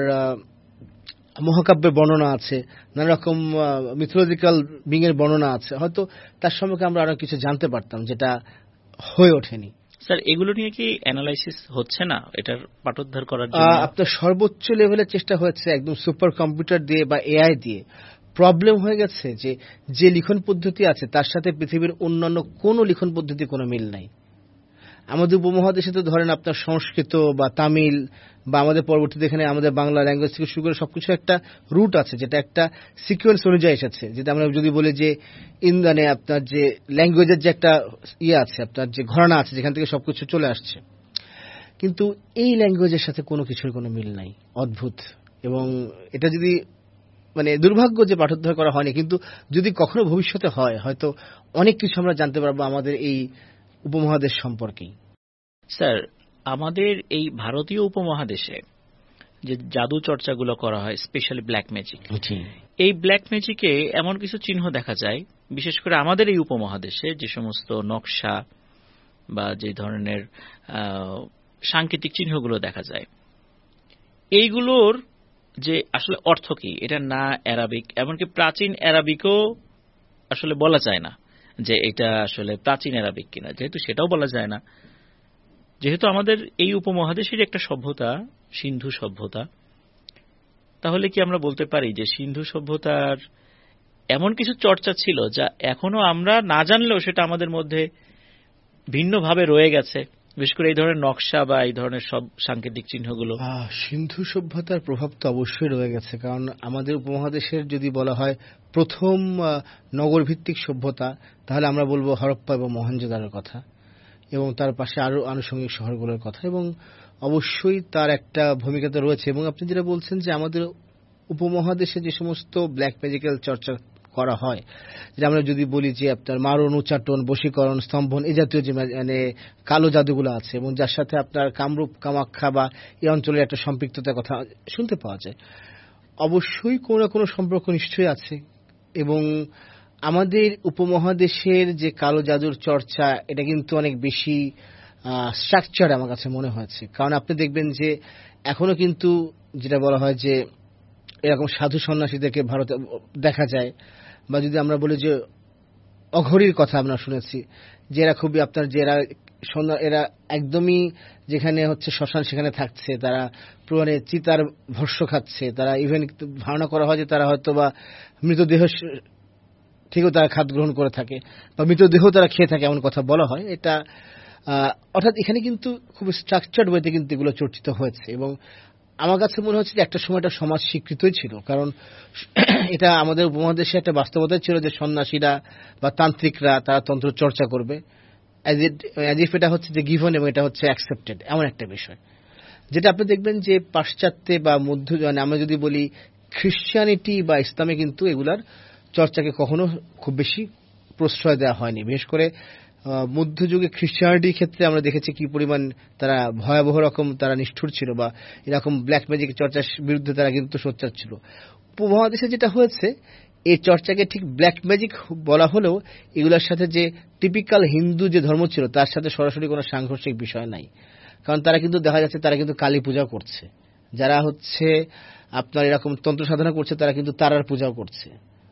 মহাকাব্যের বর্ণনা আছে, নানা রকম মিথোলজিক্যাল বিং এর বর্ণনা আছে, হয়তো তার সম্পর্কে আমরা আরো কিছু জানতে পারতাম, যেটা হয়ে ওঠেনি। স্যার, এগুলো নিয়ে কি অ্যানালাইসিস হচ্ছে না এটার পাঠোদ্ধার করার জন্য? আপনার সর্বোচ্চ লেভেলের চেষ্টা হয়েছে একদম সুপার কম্পিউটার দিয়ে বা এআই দিয়ে। প্রবলেম হয়ে গেছে যে যে লিখন পদ্ধতি আছে তার সাথে পৃথিবীর অন্যান্য কোনো লিখন পদ্ধতি কোনো মিল নাই। আমাদের উপমহাদেশে তো ধরেন আপনার সংস্কৃত বা তামিল বা আমাদের পরবর্তীতে এখানে আমাদের বাংলা ল্যাঙ্গুয়েজ থেকে শুরু করে সবকিছু একটা রুট আছে, যেটা একটা সিকোয়েন্স অনুযায়ী এসেছে। যেটা আমরা যদি বলি যে ইন্দানে আপনার যে ল্যাঙ্গুয়েজের যে একটা ইয়ে আছে, আপনার যে ঘরানা আছে যেখান থেকে সবকিছু চলে আসছে, কিন্তু এই ল্যাঙ্গুয়েজের সাথে কোনো কিছুর কোনো মিল নাই। অদ্ভুত। এবং এটা যদি মানে দুর্ভাগ্য যে পাঠোদ্ধার করা হয়নি, কিন্তু যদি কখনো ভবিষ্যতে হয় হয়তো অনেক কিছু আমরা জানতে পারবো আমাদের এই উপমহাদেশ সম্পর্কেই। স্যার, আমাদের এই ভারতীয় উপমহাদেশে যে জাদু চর্চাগুলো করা হয়, স্পেশালি ব্ল্যাক ম্যাজিক, এই ব্ল্যাক ম্যাজিকে এমন কিছু চিহ্ন দেখা যায়, বিশেষ করে আমাদের এই উপমহাদেশে যে সমস্ত নকশা বা যে ধরনের সাংকেতিক চিহ্নগুলো দেখা যায়, এইগুলোর যে আসলে অর্থ কি, এটা না অ্যারাবিক, এমনকি প্রাচীন অ্যারাবিকও আসলে বলা যায় না যে এটা আসলে প্রাচীন অ্যারাবিক কিনা, যেহেতু সেটাও বলা যায় না। যেহেতু আমাদের এই উপমহাদেশের একটা সভ্যতা সিন্ধু সভ্যতা, তাহলে কি আমরা বলতে পারি যে সিন্ধু সভ্যতার এমন কিছু চর্চা ছিল যা এখনো আমরা না জানলেও সেটা আমাদের মধ্যে ভিন্নভাবে রয়ে গেছে, বিশেষ করে এই ধরনের নকশা বা এই ধরনের সব সাংকেতিক চিহ্নগুলো? সিন্ধু সভ্যতার প্রভাব তো অবশ্যই রয়ে গেছে, কারণ আমাদের উপমহাদেশের যদি বলা হয় প্রথম নগরভিত্তিক সভ্যতা, তাহলে আমরা বলবো হরপ্পা এবং মহেঞ্জোদারোর কথা, এবং তার পাশে আরো আনুষঙ্গিক শহরগুলোর কথা, এবং অবশ্যই তার একটা ভূমিকা তো রয়েছে। এবং আপনি যেটা বলছেন যে আমাদের উপমহাদেশে যে সমস্ত ব্ল্যাক ম্যাজিক্যাল চর্চা করা হয়, যে আমরা যদি বলি যে আপনার মারণ, উচ্চাটন, বশীকরণ, স্তম্ভন, এই জাতীয় যে মানে কালো জাদুগুলো আছে, এবং যার সাথে আপনার কামরূপ কামাখ্যা বা এই অঞ্চলের একটা সম্পৃক্ততার কথা শুনতে পাওয়া যায়, অবশ্যই কোনো না কোনো সম্পর্ক নিশ্চয়ই আছে। এবং আমাদের উপমহাদেশের যে কালো জাদুর চর্চা, এটা কিন্তু অনেক বেশি স্ট্রাকচার আমার কাছে মনে হয়েছে। কারণ আপনি দেখবেন যে এখনো কিন্তু যেটা বলা হয় যে এরকম সাধু সন্ন্যাসীদেরকে ভারতে দেখা যায়, বা যদি আমরা বলি যে অঘরীর কথা আমরা শুনেছি, যে এরা খুবই আপনার যে এরা এরা একদমই যেখানে হচ্ছে শ্মশান সেখানে থাকছে, তারা পুরানে চিতার ভস্য খাচ্ছে, তারা ইভেন ধারণা করা হয় যে তারা হয়তো বা মৃতদেহ থেকেও তারা খাদ্য গ্রহণ করে থাকে বা মৃতদেহ তারা খেয়ে থাকে, এমন কথা বলা হয়। এটা অর্থাৎ এখানে কিন্তু খুব স্ট্রাকচার্ড ওয়েতে কিন্তু এগুলো চর্চিত হয়েছে, এবং আমার কাছে মনে হচ্ছে যে একটা সময় এটা সমাজ স্বীকৃতই ছিল। কারণ এটা আমাদের উপমহাদেশে একটা বাস্তবতাই ছিল যে সন্ন্যাসীরা বা তান্ত্রিকরা তারা তন্ত্র চর্চা করবে, অ্যাজ ইফ এটা হচ্ছে যে গিভন এবং এটা হচ্ছে অ্যাকসেপ্টেড, এমন একটা বিষয়। যেটা আপনি দেখবেন যে পাশ্চাত্যে বা মধ্য আমরা যদি বলি খ্রিস্টানিটি বা ইসলামে কিন্তু এগুলার চর্চাকে কখনো খুব বেশি প্রশ্রয় দেওয়া হয়নি। বিশেষ করে মধ্যযুগে খ্রিস্টানিটির ক্ষেত্রে আমরা দেখেছি কি পরিমাণ তারা ভয়াবহ রকম তারা নিষ্ঠুর ছিল বা এরকম ব্ল্যাক ম্যাজিক চর্চার বিরুদ্ধে তারা কিন্তু সোচ্চার ছিল। উপমহাদেশে যেটা হয়েছে এই চর্চাকে ঠিক ব্ল্যাক ম্যাজিক বলা হলেও এগুলোর সাথে যে টিপিক্যাল হিন্দু যে ধর্ম ছিল তার সাথে সরাসরি কোনো সাংঘর্ষিক বিষয় নাই। কারণ তারা কিন্তু দেখা যাচ্ছে তারা কিন্তু কালী পূজা করছে, যারা হচ্ছে আপনার এরকম তন্ত্র সাধনা করছে তারা কিন্তু তারার পূজাও করছে।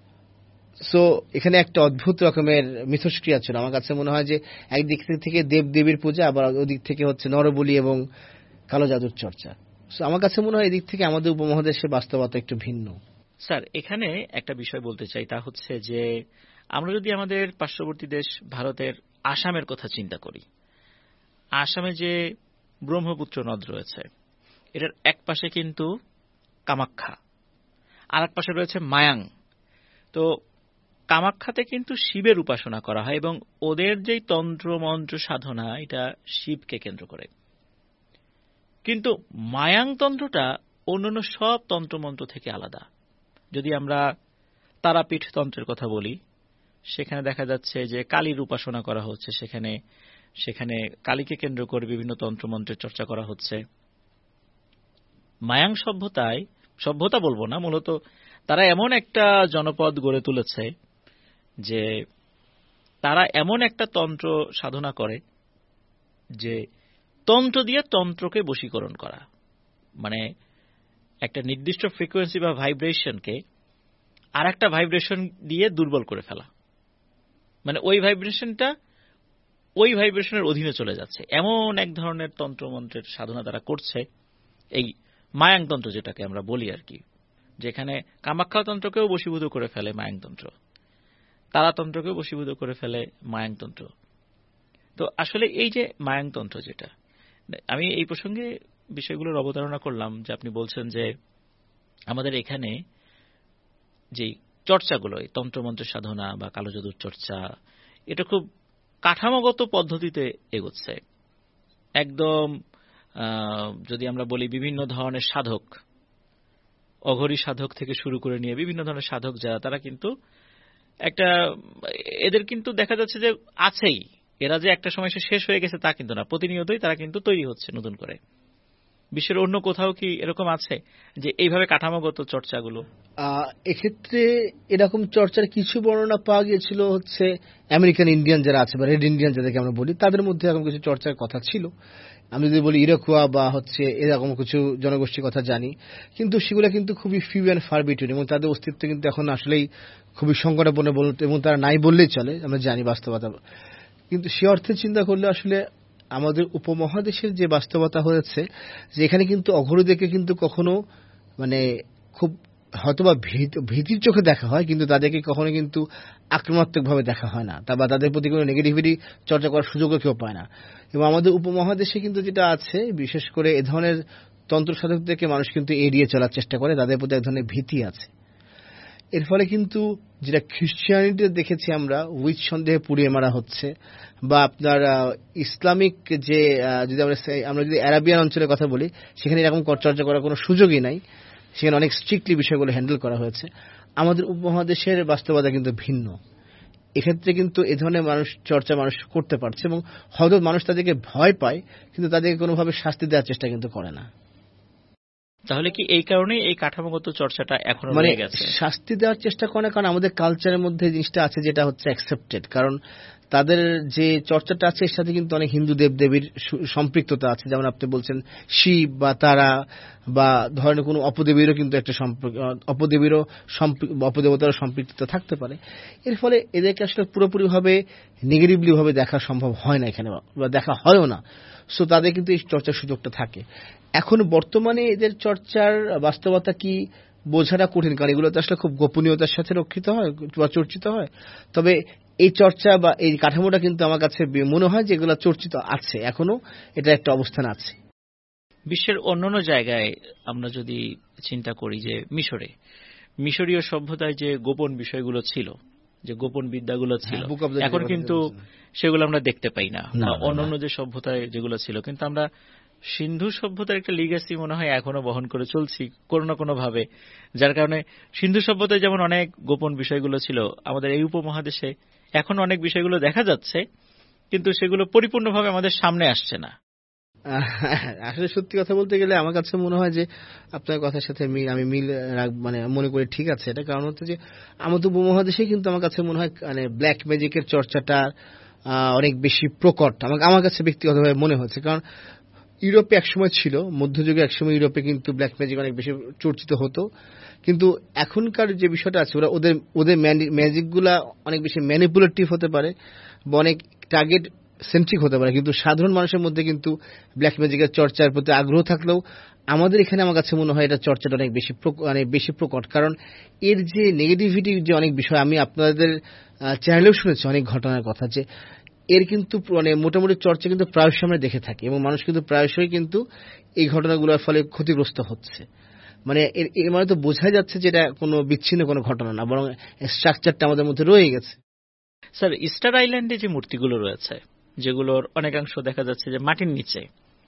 সো এখানে একটা অদ্ভুত রকমের মিথস্ক্রিয়া ছিল। আমার কাছে মনে হয় যে একদিক থেকে দেব দেবীর পূজা, আবার ওদিক থেকে হচ্ছে নরবলি এবং কালো জাদুর চর্চা। সো আমার কাছে মনে হয় এদিক থেকে আমাদের উপমহাদেশের বাস্তবতা একটু ভিন্ন। স্যার, এখানে একটা বিষয় বলতে চাই, তা হচ্ছে যে আমরা যদি আমাদের পার্শ্ববর্তী দেশ ভারতের আসামের কথা চিন্তা করি, আসামে যে ব্রহ্মপুত্র নদ রয়েছে এটার এক পাশে কিন্তু কামাখ্যা, আর এক পাশে রয়েছে মায়াং। তো কামাখ্যাতে কিন্তু শিবের উপাসনা করা হয় এবং ওদের যেই তন্ত্র মন্ত্র সাধনা এটা শিবকে কেন্দ্র করে। কিন্তু মায়াং তন্ত্রটা অন্যান্য সব তন্ত্রমন্ত্র থেকে আলাদা। যদি আমরা তারাপীঠ তন্ত্রের কথা বলি, সেখানে দেখা যাচ্ছে যে কালীর উপাসনা করা হচ্ছে, সেখানে সেখানে কালীকে কেন্দ্র করে বিভিন্ন তন্ত্রমন্ত্রের চর্চা করা হচ্ছে। মায়াং সভ্যতায়, সভ্যতা বলবো না, মূলত তারা এমন একটা জনপদ গড়ে তুলেছে যে তারা এমন একটা তন্ত্র সাধনা করে যে তন্ত্র দিয়ে তন্ত্রকে বশীকরণ করা, মানে একটা নির্দিষ্ট ফ্রিকোয়েন্সি বা ভাইব্রেশনকে আর একটা ভাইব্রেশন দিয়ে দুর্বল করে ফেলা, মানে ওই ভাইব্রেশনটা ওই ভাইব্রেশনের অধীনে চলে যাচ্ছে, এমন এক ধরনের তন্ত্রমন্ত্রের সাধনা তারা করছে। এই মায়াং তন্ত্র যেটাকে আমরা বলি আর কি, যেখানে কামাখ্যা তন্ত্রকেও বশীভূত করে ফেলে মায়াং তন্ত্র, তারাতন্ত্রকেও বশীভূত করে ফেলে মায়াং তন্ত্র। তো আসলে এই যে মায়াং তন্ত্র, যেটা আমি এই প্রসঙ্গে বিষয়গুলোর অবতারণা করলাম যে আপনি বলছেন যে আমাদের এখানে যে চর্চাগুলো, তন্ত্রমন্ত্রের সাধনা বা কালো জাদুর চর্চা, এটা খুব কাঠামোগত পদ্ধতিতে এগোচ্ছে। একদম যদি আমরা বলি বিভিন্ন ধরনের সাধক, অঘরী সাধক থেকে শুরু করে নিয়ে বিভিন্ন ধরনের সাধক যারা, তারা কিন্তু একটা, এদের কিন্তু দেখা যাচ্ছে যে আছেই, এরা যে একটা সময় শেষ হয়ে গেছে তা কিন্তু না, প্রতিনিয়তই তারা কিন্তু তৈরি হচ্ছে নতুন করে। বিশ্বের অন্য কোথাও কি এরকম আছে যে এইভাবে কাঠামোগত চর্চাগুলো? এক্ষেত্রে এরকম চর্চার কিছু বর্ণনা পাওয়া গিয়েছিল হচ্ছে আমেরিকান ইন্ডিয়ান যারা আছে বা রেড ইন্ডিয়ান যাদেরকে আমরা বলি, তাদের মধ্যে এরকম কিছু চর্চার কথা ছিল। আমি যদি বলি ইরাকুয়া বা হচ্ছে এরকম কিছু জনগোষ্ঠীর কথা জানি, কিন্তু সেগুলো কিন্তু খুবই ফিউ অ্যান্ড ফার বিটুইন এবং তাদের অস্তিত্ব কিন্তু এখন আসলেই খুবই সংকটাপন্ন বলতে, এবং তারা নাই বললেই চলে, আমরা জানি বাস্তবতা। কিন্তু সে অর্থে চিন্তা করলে আসলে আমাদের উপমহাদেশের যে বাস্তবতা হয়েছে যে এখানে কিন্তু অঘরীদেরকে কিন্তু কখনো মানে খুব হয়তোবা ভীতির চোখে দেখা হয়, কিন্তু তাদেরকে কখনো কিন্তু আক্রমণাত্মকভাবে দেখা হয় না, তা বা তাদের প্রতি কোনো নেগেটিভিটি চর্চা করার সুযোগও কেউ পায় না। এবং আমাদের উপমহাদেশে কিন্তু যেটা আছে, বিশেষ করে এ ধরনের তন্ত্র সাধকদেরকে মানুষ কিন্তু এড়িয়ে চলার চেষ্টা করে, তাদের প্রতি এক ধরনের ভীতি আছে। এর ফলে কিন্তু যেটা খ্রিস্টানিটি দেখেছি আমরা, উইচ সন্দেহে পুড়িয়ে মারা হচ্ছে, বা আপনার ইসলামিক যে যদি আমরা আমরা যদি আরাবিয়ান অঞ্চলের কথা বলি, সেখানে এরকম চর্চা করার কোনো সুযোগই নাই, সেখানে অনেক স্ট্রিক্টলি বিষয়গুলো হ্যান্ডেল করা হয়েছে। আমাদের উপমহাদেশের বাস্তবতা কিন্তু ভিন্ন। এক্ষেত্রে কিন্তু এ ধরনের মানুষ চর্চা মানুষ করতে পারছে এবং হয়তো মানুষ তাদেরকে ভয় পায়, কিন্তু তাদেরকে কোনোভাবে শাস্তি দেওয়ার চেষ্টা কিন্তু করে না। তাহলে কি এই কারণে এই কাঠামোগত চর্চাটা এখনো রয়ে গেছে? শাস্তি দেওয়ার চেষ্টা করে না, কারণ আমাদের কালচারের মধ্যে জিনিসটা আছে যেটা হচ্ছে অ্যাকসেপ্টেড। কারণ তাদের যে চর্চাটা আছে এর সাথে কিন্তু অনেক হিন্দু দেবদেবীর সম্পৃক্ততা আছে, যেমন আপনি বলছেন শিব বা তারা বা ধরনের কোনো অপদেবীরও কিন্তু একটা অপদেবীরও অপদেবতারও সম্পৃক্ততা থাকতে পারে। এর ফলে এদেরকে আসলে পুরোপুরিভাবে নেগেটিভলি ভাবে দেখা সম্ভব হয় না এখানে, বা দেখা হয়ও না। সো তাদের কিন্তু এই চর্চার সুযোগটা থাকে। এখন বর্তমানে এদের চর্চার বাস্তবতা কি বোঝাটা কঠিন, কারণ এগুলো তো আসলে খুব গোপনীয়তার সাথে রক্ষিত হয় বা চর্চিত হয়। তবে এই চর্চা বা এই কাঠামোটা কিন্তু আমার কাছে মনে হয় যে এগুলো চর্চিত আছে, এখনো এটা একটা অবস্থান আছে। বিশ্বের অন্যান্য জায়গায় আমরা যদি চিন্তা করি, যে মিশরে, মিশরীয় সভ্যতায় যে গোপন বিষয়গুলো ছিল, যে গোপন বিদ্যাগুলো ছিল, এখন কিন্তু সেগুলো আমরা দেখতে পাই না। অন্যান্য যে সভ্যতায় যেগুলো ছিল, কিন্তু আমরা সিন্ধু সভ্যতার একটা লিগ্যাসি মনে হয় এখনো বহন করে চলছি কোনো না কোনো ভাবে, যার কারণে সিন্ধু সভ্যতায় যেমন অনেক গোপন বিষয়গুলো ছিল, আমাদের এই উপমহাদেশে এখন অনেক বিষয়গুলো দেখা যাচ্ছে, কিন্তু সেগুলো পরিপূর্ণভাবে আমাদের সামনে আসছে না। আসলে সত্যি কথা বলতে গেলে আমার কাছে মনে হয় যে আপনার কথার সাথে মিল আমি মিল মানে মনে করি ঠিক আছে। এটা কারণ হচ্ছে যে আমাদের উপমহাদেশে কিন্তু আমার কাছে মনে হয় মানে ব্ল্যাক ম্যাজিকের চর্চাটা অনেক বেশি প্রকট আমাকে আমার কাছে ব্যক্তিগতভাবে মনে হচ্ছে। কারণ ইউরোপে একসময় ছিল, মধ্যযুগে একসময় ইউরোপে কিন্তু ব্ল্যাক ম্যাজিক অনেক বেশি চর্চিত হতো, কিন্তু এখনকার যে বিষয়টা আছে ওরা ওদের ওদের ম্যাজিকগুলা অনেক বেশি ম্যানিপুলেটিভ হতে পারে বা অনেক টার্গেট সেন্ট্রিক হতে পারে, কিন্তু সাধারণ মানুষের মধ্যে কিন্তু ব্ল্যাক ম্যাজিকের চর্চার প্রতি আগ্রহ থাকলেও আমাদের এখানে আমার কাছে মনে হয় এটা চর্চাটা অনেক বেশি মানে বেশি প্রকট। কারণ এর যে নেগেটিভিটি যে অনেক বিষয় আমি আপনাদের চ্যানেলেও শুনেছি অনেক ঘটনার কথা, যে এর কিন্তু মানে মোটামুটি চর্চা কিন্তু প্রায়শই আমরা দেখে থাকি এবং মানুষ কিন্তু প্রায়শই কিন্তু এই ঘটনাগুলোর ফলে ক্ষতিগ্রস্ত হচ্ছে। মানে এর মানে তো বোঝাই যাচ্ছে যে এটা কোনো বিচ্ছিন্ন কোনো ঘটনা না, বরং স্ট্রাকচারটা আমাদের মধ্যে রয়ে গেছে। স্যার, ইস্টার আইল্যান্ডে যে মূর্তিগুলো রয়েছে যেগুলোর অনেকাংশ দেখা যাচ্ছে যে মাটির নিচে,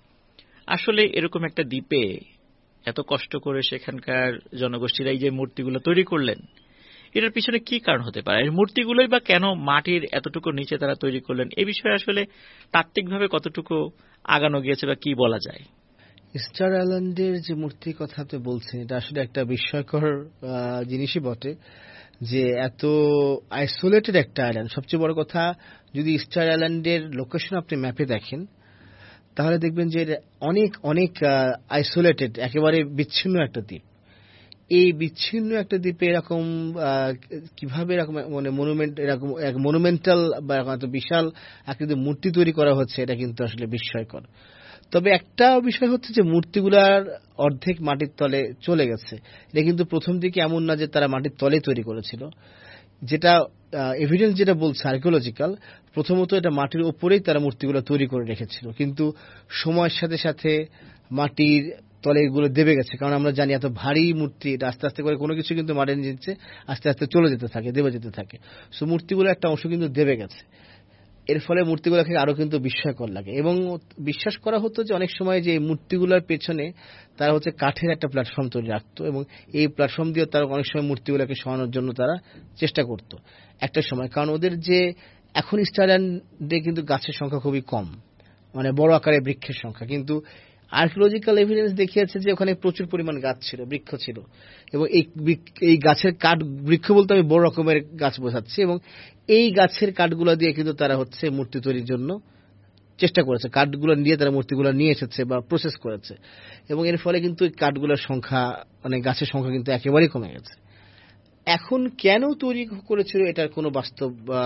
আসলে এরকম একটা দ্বীপে এত কষ্ট করে সেখানকার জনগোষ্ঠীরা এই যে মূর্তিগুলো তৈরি করলেন, এটার পিছনে কি কারণ হতে পারে? মূর্তিগুলোই বা কেন মাটির এতটুকু নিচে তারা তৈরি করলেন, এই বিষয়ে আসলে তাত্ত্বিকভাবে কতটুকু আগানো গিয়েছে বা কি বলা যায়? ইস্টার আইল্যান্ডের যে মূর্তির কথা আপনি বলছেন এটা আসলে একটা বিস্ময়কর জিনিসই বটে, যে এত আইসোলেটেড একটা আইল্যান্ড। সবচেয়ে বড় কথা, যদি ইস্টার আইল্যান্ডের লোকেশন আপনি ম্যাপে দেখেন তাহলে দেখবেন যে অনেক অনেক আইসোলেটেড, একেবারে বিচ্ছিন্ন একটা দ্বীপ। এই বিচ্ছিন্ন একটা দ্বীপে এরকম কিভাবে এরকম মানে মনুমেন্ট এরকম মনুমেন্টাল বা এত বিশাল আকৃতির মূর্তি তৈরি করা হচ্ছে, এটা কিন্তু আসলে বিস্ময়কর। তবে একটা বিষয় হচ্ছে যে মূর্তিগুলার অর্ধেক মাটির তলে চলে গেছে। এটা কিন্তু প্রথম দিকে এমন না যে তারা মাটির তলে তৈরি করেছিল, যেটা এভিডেন্স যেটা বলছে আর্কিওলজিক্যাল, প্রথমত এটা মাটির উপরেই তারা মূর্তিগুলো তৈরি করে রেখেছিল, কিন্তু সময়ের সাথে সাথে মাটির তলে এগুলো দেবে গেছে। কারণ আমরা জানি এত ভারী মূর্তি, এটা আস্তে আস্তে করে কোনো কিছু কিন্তু মাটির নিচে আস্তে আস্তে চলে যেতে থাকে, দেবে যেতে থাকে। সো মূর্তিগুলো একটা অংশ কিন্তু দেবে গেছে। এর ফলে মূর্তিগুলোকে আরো কিন্তু বিস্ময়কর লাগে এবং বিশ্বাস করা হতো যে অনেক সময় যে মূর্তিগুলোর পেছনে তারা হচ্ছে কাঠের একটা প্ল্যাটফর্ম তৈরি রাখতো এবং এই প্ল্যাটফর্ম দিয়ে তারা অনেক সময় মূর্তিগুলোকে সরানোর জন্য তারা চেষ্টা করত একটা সময়। কারণ ওদের যে এখন ইস্টার আইল্যান্ডে কিন্তু গাছের সংখ্যা খুবই কম, মানে বড় আকারের বৃক্ষের সংখ্যা, কিন্তু আর্কিওলজিক্যাল এভিডেন্স দেখিয়েছে যে ওখানে প্রচুর পরিমাণ গাছ ছিল, বৃক্ষ ছিল, এবং এই এই গাছের কাঠ, বৃক্ষ বলতে আমি বড় রকমের গাছ বোঝাচ্ছি, এবং এই গাছের কাঠগুলো দিয়ে কিন্তু তারা হচ্ছে মূর্তি তৈরির জন্য চেষ্টা করেছে, কাঠগুলো নিয়ে তারা মূর্তিগুলো নিয়ে এসেছে বা প্রসেস করেছে, এবং এর ফলে কিন্তু কাঠগুলোর সংখ্যা মানে গাছের সংখ্যা কিন্তু একেবারেই কমে গেছে। এখন কেন তৈরি করেছিল এটার কোনো বাস্তব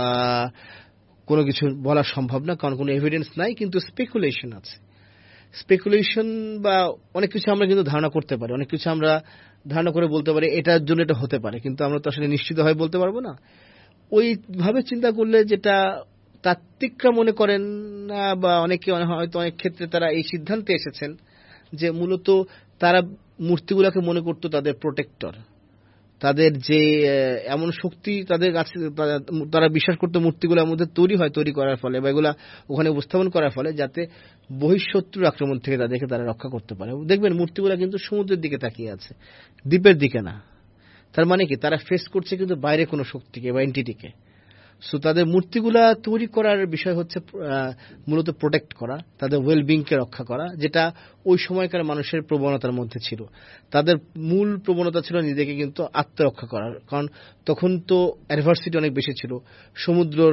কোনো কিছু বলা সম্ভব না, কারণ কোনো এভিডেন্স নাই, কিন্তু স্পেকুলেশন আছে। স্পেকুলেশন বা অনেক কিছু আমরা কিন্তু ধারণা করতে পারি, অনেক কিছু আমরা ধারণা করে বলতে পারি এটার জন্য এটা হতে পারে, কিন্তু আমরা তো আসলে নিশ্চিত হয়ে বলতে পারবো না। ওইভাবে চিন্তা করলে যেটা তাত্ত্বিকরা মনে করেন না, বা অনেকে হয়তো অনেক ক্ষেত্রে তারা এই সিদ্ধান্তে এসেছেন যে মূলত তারা মূর্তিগুলোকে মনে করত তাদের প্রোটেক্টর, তাদের যে এমন শক্তি তাদের কাছে, তারা বিশ্বাস করতো মূর্তিগুলোর মধ্যে তৈরি হয় তৈরি করার ফলে বা এগুলা ওখানে উপস্থাপন করার ফলে, যাতে বহিঃশত্রুর আক্রমণ থেকে তাদেরকে তারা রক্ষা করতে পারে। দেখবেন মূর্তিগুলো কিন্তু সমুদ্রের দিকে তাকিয়ে আছে, দ্বীপের দিকে না। তার মানে কি তারা ফেস করছে কিন্তু বাইরে কোনো শক্তিকে বা এন্টিটিকে। সো তাদের মূর্তিগুলা তৈরি করার বিষয় হচ্ছে মূলত প্রোটেক্ট করা, তাদের ওয়েলবিংকে রক্ষা করা, যেটা ওই সময়কার মানুষের প্রবণতার মধ্যে ছিল। তাদের মূল প্রবণতা ছিল নিজেকে কিন্তু আত্মরক্ষা করার, কারণ তখন তো অ্যাডভার্সিটি অনেক বেশি ছিল, সমুদ্রর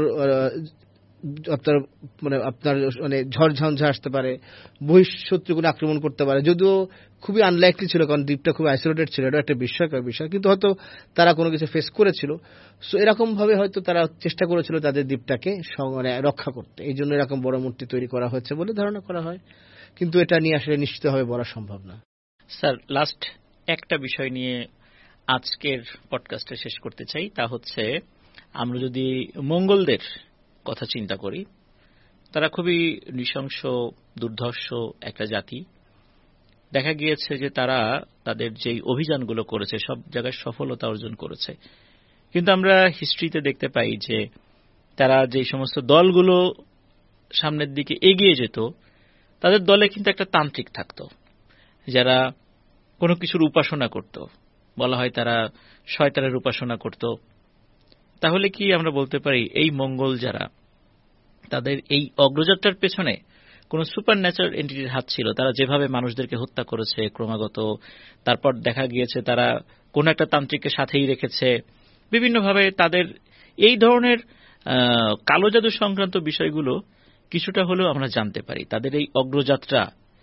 আপনার মানে আপনার মানে ঝড় ঝঞ্ঝা আসতে পারে, বহিঃশত্রুগুলো আক্রমণ করতে পারে, যদিও খুবই আনলাইকলি ছিল কারণ দ্বীপটা খুব আইসোলেটেড ছিল, এটা একটা বিস্ময়কর বিষয়, কিন্তু হয়তো তারা কোনো কিছু ফেস করেছিল। সো এরকম ভাবে হয়তো তারা চেষ্টা করেছিল তাদের দ্বীপটাকে মানে রক্ষা করতে, এই জন্য এরকম বড় মূর্তি তৈরি করা হয়েছে বলে ধারণা করা হয়, কিন্তু এটা নিয়ে আসলে নিশ্চিতভাবে বলা সম্ভব না। স্যার, লাস্ট একটা বিষয় নিয়ে আজকের পডকাস্টে শেষ করতে চাই, তা হচ্ছে আমরা যদি মঙ্গলদের কথা চিন্তা করি, তারা খুবই নৃশংস দুর্ধর্ষ একটা জাতি। দেখা গিয়েছে যে তারা তাদের যেই অভিযানগুলো করেছে সব জায়গায় সফলতা অর্জন করেছে, কিন্তু আমরা হিস্ট্রিতে দেখতে পাই যে তারা যে সমস্ত দলগুলো সামনের দিকে এগিয়ে যেত তাদের দলে কিন্তু একটা তান্ত্রিক থাকত, যারা কোনো কিছুর উপাসনা করত, বলা হয় তারা শয়তানের উপাসনা করত। তাহলে কি আমরা বলতে পারি এই মঙ্গল যারা, তাদের এই অগ্রযাত্রার পেছনে কোন সুপার ন্যাচারাল এন্টিটির হাত ছিল। তারা যেভাবে মানুষদেরকে হত্যা করেছে ক্রমাগত, তারপর দেখা গিয়েছে তারা কোন একটা তান্ত্রিককে সাথেই রেখেছে, বিভিন্নভাবে তাদের এই ধরনের কালো জাদু সংক্রান্ত বিষয়গুলো কিছুটা হলেও আমরা জানতে পারি। তাদের এই অগ্রযাত্রা,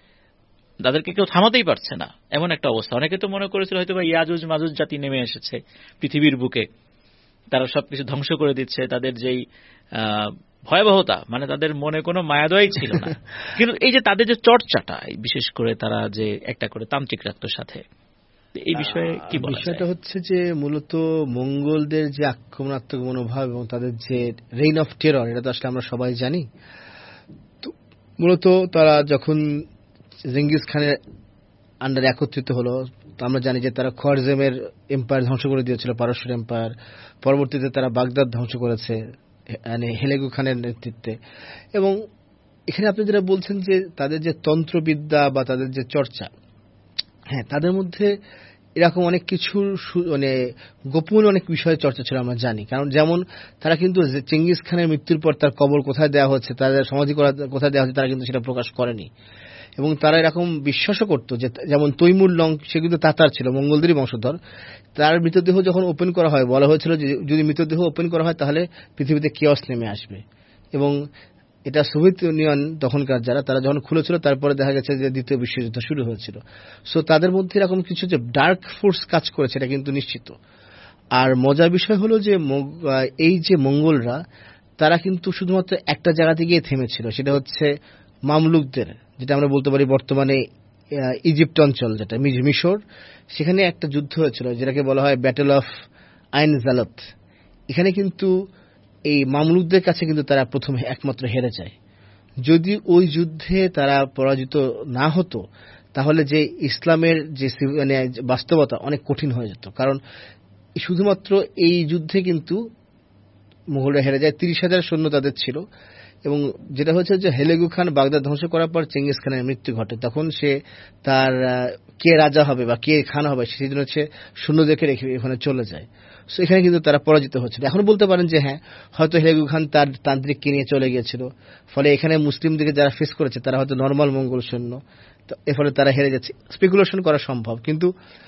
তাদেরকে কেউ থামাতেই পারছে না এমন একটা অবস্থা। অনেকে তো মনে করেছিল হয়তো বা ইয়াজুজ মাজুজ জাতি নেমে এসেছে পৃথিবীর বুকে, তারা সবকিছু ধ্বংস করে দিচ্ছে। তাদের যেই ভয়াবহতা, মানে তাদের মনে কোনো মায়াদয় ছিল না। কিন্তু এই যে তাদের যে চর্চাটা, বিশেষ করে তারা যে একটা করে তান্ত্রিক রাখত সাথে, এই বিষয়ে কি বলা যায়? বিষয়টা হচ্ছে যে মূলত মঙ্গলদের যে আক্রমণাত্মক মনোভাব এবং তাদের যে রেইন অফ টেরর, এটা তো আসলে আমরা সবাই জানি। তো মূলত তারা যখন জিঙ্গিস খানের আন্ডারে একত্রিত হলো, তো আমরা জানি যে তারা খোয়ারজমের এম্পায়ার ধ্বংস করে দিয়েছিল, পারস্যের এম্পায়ার। পরবর্তীতে তারা বাগদাদ ধ্বংস করেছে মানে হেলেগু খানের নেতৃত্বে। এবং এখানে আপনি যেটা বলছেন যে তাদের যে তন্ত্রবিদ্যা বা তাদের যে চর্চা, হ্যাঁ, তাদের মধ্যে এরকম অনেক কিছু মানে গোপন অনেক বিষয়ের চর্চা ছিল আমরা জানি। কারণ যেমন তারা কিন্তু চেঙ্গিস খানের মৃত্যুর পর তার কবর কোথায় দেওয়া হচ্ছে, তাদের সমাধি কোথায় দেওয়া হচ্ছে, তারা কিন্তু সেটা প্রকাশ করেনি। এবং তারা এরকম বিশ্বাসও করতো যে যেমন তৈমুর লং, সে কিন্তু তাতার ছিল, মঙ্গলদেরই বংশধর। তার মৃতদেহ যখন ওপেন করা হয়, বলা হয়েছিল যে যদি মৃতদেহ ওপেন করা হয় তাহলে পৃথিবীতে কিয়স নেমে আসবে। এবং এটা সোভিয়েত ইউনিয়ন তখনকার যারা, তারা যখন খুলেছিল, তারপরে দেখা গেছে যে দ্বিতীয় বিশ্বযুদ্ধ শুরু হয়েছিল। সো তাদের মধ্যে এরকম কিছু যে ডার্ক ফোর্স কাজ করেছে, এটা কিন্তু নিশ্চিত। আর মজার বিষয় হলো যে এই যে মঙ্গলরা, তারা কিন্তু শুধুমাত্র একটা জায়গাতে গিয়ে থেমেছিল, সেটা হচ্ছে মামলুকদের, যেটা আমরা বলতে পারি বর্তমানে ইজিপ্ট অঞ্চল, যেটা মিশর। সেখানে একটা যুদ্ধ হয়েছিল যেটাকে বলা হয় ব্যাটল অফ আইন জালত। এখানে কিন্তু এই মামলুকদের কাছে কিন্তু তারা প্রথম একমাত্র হেরে যায়। যদি ওই যুদ্ধে তারা পরাজিত না হতো, তাহলে যে ইসলামের যে মানে বাস্তবতা অনেক কঠিন হয়ে যেত। কারণ শুধুমাত্র এই যুদ্ধে কিন্তু মুঘলরা হেরে যায়। তিরিশ হাজার সৈন্য তাদের ছিল। এবং যেটা হচ্ছে যে হেলেগু খান বাগদাদ ধ্বংস করার পর চেঙ্গিস খানের মৃত্যু ঘটে, তখন সে তার কে রাজা হবে বা কে খান হবে সেই জন্য সে সৈন্যদেরকে রেখে এখানে চলে যায়। সো এখানে কিন্তু তারা পরাজিত হচ্ছিল। এখন বলতে পারেন যে হ্যাঁ, হয়তো হেলেগু খান তার তান্ত্রিককে নিয়ে চলে গিয়েছিল, ফলে এখানে মুসলিমদেরকে যারা ফেস করেছে তারা হয়তো নর্মাল মঙ্গল সৈন্য, এর ফলে তারা হেরে যাচ্ছে। স্পেকুলেশন করা সম্ভব, কিন্তু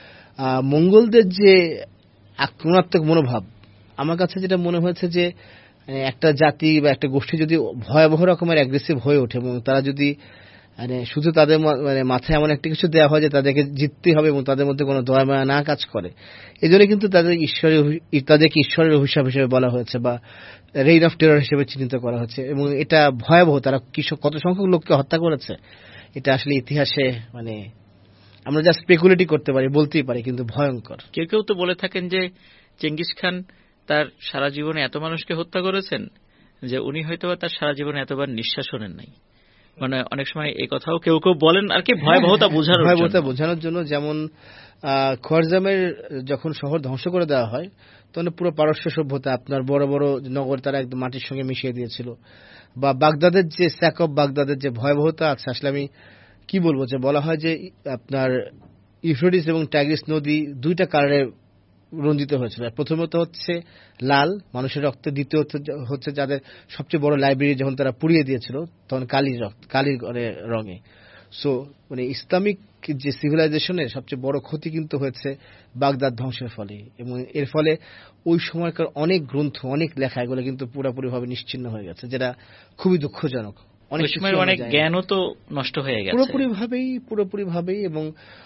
মঙ্গলদের যে আক্রমণাত্মক মনোভাব, আমার কাছে যেটা মনে হয়েছে যে একটা জাতি বা একটা গোষ্ঠী যদি ভয়াবহ রকমের অ্যাগ্রেসিভ হয়ে ওঠে এবং তারা যদি মানে শুধু তাদের মানে মাথায় এমন একটা কিছু দেওয়া হয় যে তাদেরকে জিততে হবে এবং তাদের মধ্যে কোনো দয়া মায়া না কাজ করে, এই জন্য কিন্তু তাদের ঈশ্বরের তাদেরকে ঈশ্বরের অভিশাপ হিসেবে বলা হয়েছে বা রেইন অফ টেরর হিসেবে চিহ্নিত করা হচ্ছে। এবং এটা ভয়াবহ, তারা কত সংখ্যক লোককে হত্যা করেছে এটা আসলে ইতিহাসে মানে আমরা যা স্পেকুলেটই করতে পারি, বলতেই পারি, কিন্তু ভয়ঙ্কর। কেউ কেউ তো বলে থাকেন যে চেঙ্গিস খান তার সারা জীবনে এত মানুষকে হত্যা করেছেন যে উনি হয়তো তার সারা জীবনে এতবার নিঃশ্বাস নেন নাই। মানে অনেক সময় এই কথাও কেউ কেউ বলেন আর কি, ভয়াবহতা বোঝানোর ভয়াবহতা বোঝানোর জন্য। যেমন খোয়ারজমের যখন শহর ধ্বংস করে দেওয়া হয়, তখন পুরো পারস্য সভ্যতা, আপনার বড় বড় নগর তারা একদম মাটির সঙ্গে মিশিয়ে দিয়েছিল। বা বাগদাদের যে স্যাক অফ বাগদাদের যে ভয়াবহতা আছে, আসলে আমি কি বলবো, যে বলা হয় যে আপনার ইউফ্রেটিস এবং টাইগ্রিস নদী দুইটা কারণে রঞ্জিত হয়েছিল। প্রথমত হচ্ছে লাল, মানুষের রক্তে। দ্বিতীয়ত হচ্ছে যাদের সবচেয়ে বড় লাইব্রেরি যখন তারা পুড়িয়ে দিয়েছিল, তখন কালির রক্ত, কালির রঙে। সো মানে ইসলামিক যে সিভিলাইজেশনের সবচেয়ে বড় ক্ষতি কিন্তু হয়েছে বাগদাদ ধ্বংসের ফলে। এবং এর ফলে ওই সময়কার অনেক গ্রন্থ, অনেক লেখা, এগুলো কিন্তু পুরোপুরিভাবে নিশ্চিহ্ন হয়ে গেছে, যেটা খুবই দুঃখজনক। অনেক সময় অনেক জ্ঞানও তো নষ্ট হয়ে গেছে পুরোপুরিভাবেই পুরোপুরিভাবেই এবং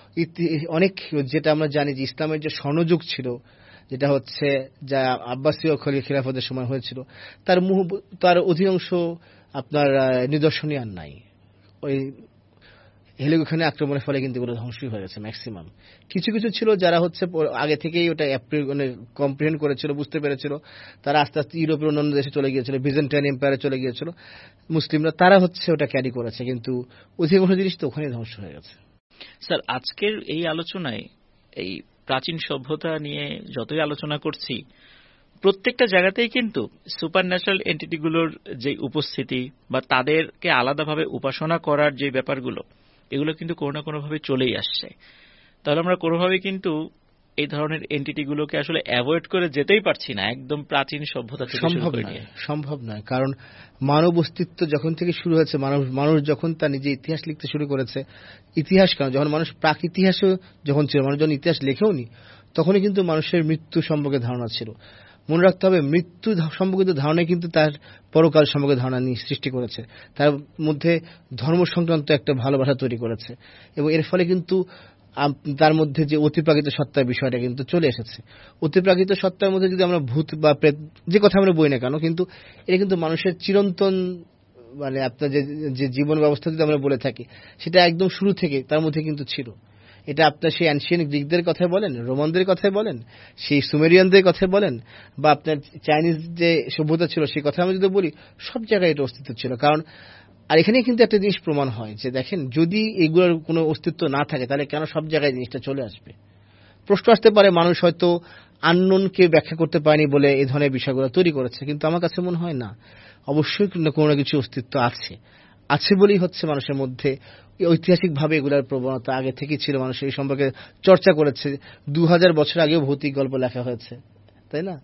অনেক, যেটা আমরা জানি যে ইসলামের যে স্বর্ণযুগ ছিল, যেটা হচ্ছে যা আব্বাসীয় খিলাফতের সময় হয়েছিল, তার তার অধিকাংশ আপনার নিদর্শনই আর নাই। ওই হেলেগু খানের আক্রমণের ফলে কিন্তু এগুলো ধ্বংসই হয়ে গেছে ম্যাক্সিমাম। কিছু কিছু ছিল যারা হচ্ছে আগে থেকেই ওটা কম্প্রিহেন্ড করেছিল, বুঝতে পেরেছিল, তারা আস্তে আস্তে ইউরোপের অন্যান্য দেশে চলে গিয়েছিল, বিজেন্টাইন এম্পায়ারে চলে গিয়েছিল মুসলিমরা, তারা হচ্ছে ওটা ক্যারি করেছে, কিন্তু অধিকাংশ জিনিস তো ওখানেই ধ্বংস হয়ে গেছে। স্যার, আজকের এই আলোচনায় এই প্রাচীন সভ্যতা নিয়ে যতই আলোচনা করছি, প্রত্যেকটা জায়গাতেই কিন্তু সুপার ন্যাচারাল এন্টিটিগুলোর যে উপস্থিতি বা তাদেরকে আলাদাভাবে উপাসনা করার যে ব্যাপারগুলো, এগুলো কিন্তু কোনো না কোনোভাবে চলেই আসছে। তাহলে আমরা কোনোভাবে কিন্তু এই ধরনের এন্টিটিগুলোকে আসলে অ্যাভয়েড করে যেতেই পারছি না, একদম প্রাচীন সভ্যতা থেকে শুরু সম্ভব করে নয়, নিয়ে। সম্ভব নয়। কারণ মানব অস্তিত্ব যখন থেকে শুরু হয়েছে, মানুষ মানুষ যখন তার নিজে ইতিহাস লিখতে শুরু করেছে, ইতিহাস কেন, যখন মানুষ প্রাক ইতিহাসও যখন ছিল, মানুষ যখন ইতিহাস লেখেওনি, তখনই কিন্তু মানুষের মৃত্যু সম্পর্কে ধারণা ছিল। মনে রাখতে হবে, মৃত্যু সম্পর্কিত ধারণা কিন্তু তার পরকাল সম্পর্কে ধারণা নিয়ে সৃষ্টি করেছে, তার মধ্যে ধর্ম সংক্রান্ত একটা ভালোবাসা তৈরি করেছে, এবং এর ফলে কিন্তু তার মধ্যে যে অতিপ্রাকৃত সত্তার বিষয়টা কিন্তু চলে এসেছে। অতিপ্রাকৃত সত্তার মধ্যে যদি আমরা ভূত বা প্রেত যে কথা আমরা বলি না কেন, কিন্তু এটা কিন্তু মানুষের চিরন্তন, মানে আপনার যে জীবন ব্যবস্থা যদি আমরা বলে থাকি, সেটা একদম শুরু থেকে তার মধ্যে কিন্তু ছিল। এটা আপনার সেই অ্যানশিয়েন্ট গ্রিকদের কথাই বলেন, রোমানদের কথাই বলেন, সেই সুমেরিয়ানদের কথাই বলেন, বা আপনার চাইনিজ যে সভ্যতা ছিল সেই কথা আমি যদি বলি, সব জায়গায় এটা অস্তিত্ব ছিল। কারণ আর এখানে কিন্তু একটা জিনিস প্রমাণ হয় যে দেখেন, যদি এগুলোর কোনো অস্তিত্ব না থাকে, তাহলে কেন সব জায়গায় জিনিসটা চলে আসবে? প্রশ্ন আসতে পারে, মানুষ হয়তো আননোনকে ব্যাখ্যা করতে পারেনি বলে এই ধরনের বিষয়গুলো তৈরি করেছে, কিন্তু আমার কাছে মনে হয় না, অবশ্যই কোনো না কিছু অস্তিত্ব আছে। আছে বলেই হচ্ছে মানুষের মধ্যে ঐতিহাসিকভাবে এগুলোর প্রবণতা আগে থেকেই ছিল, মানুষ এই সম্পর্কে চর্চা করেছে। দু হাজার বছর আগেও ভৌতিক গল্প লেখা হয়েছে, তাই না?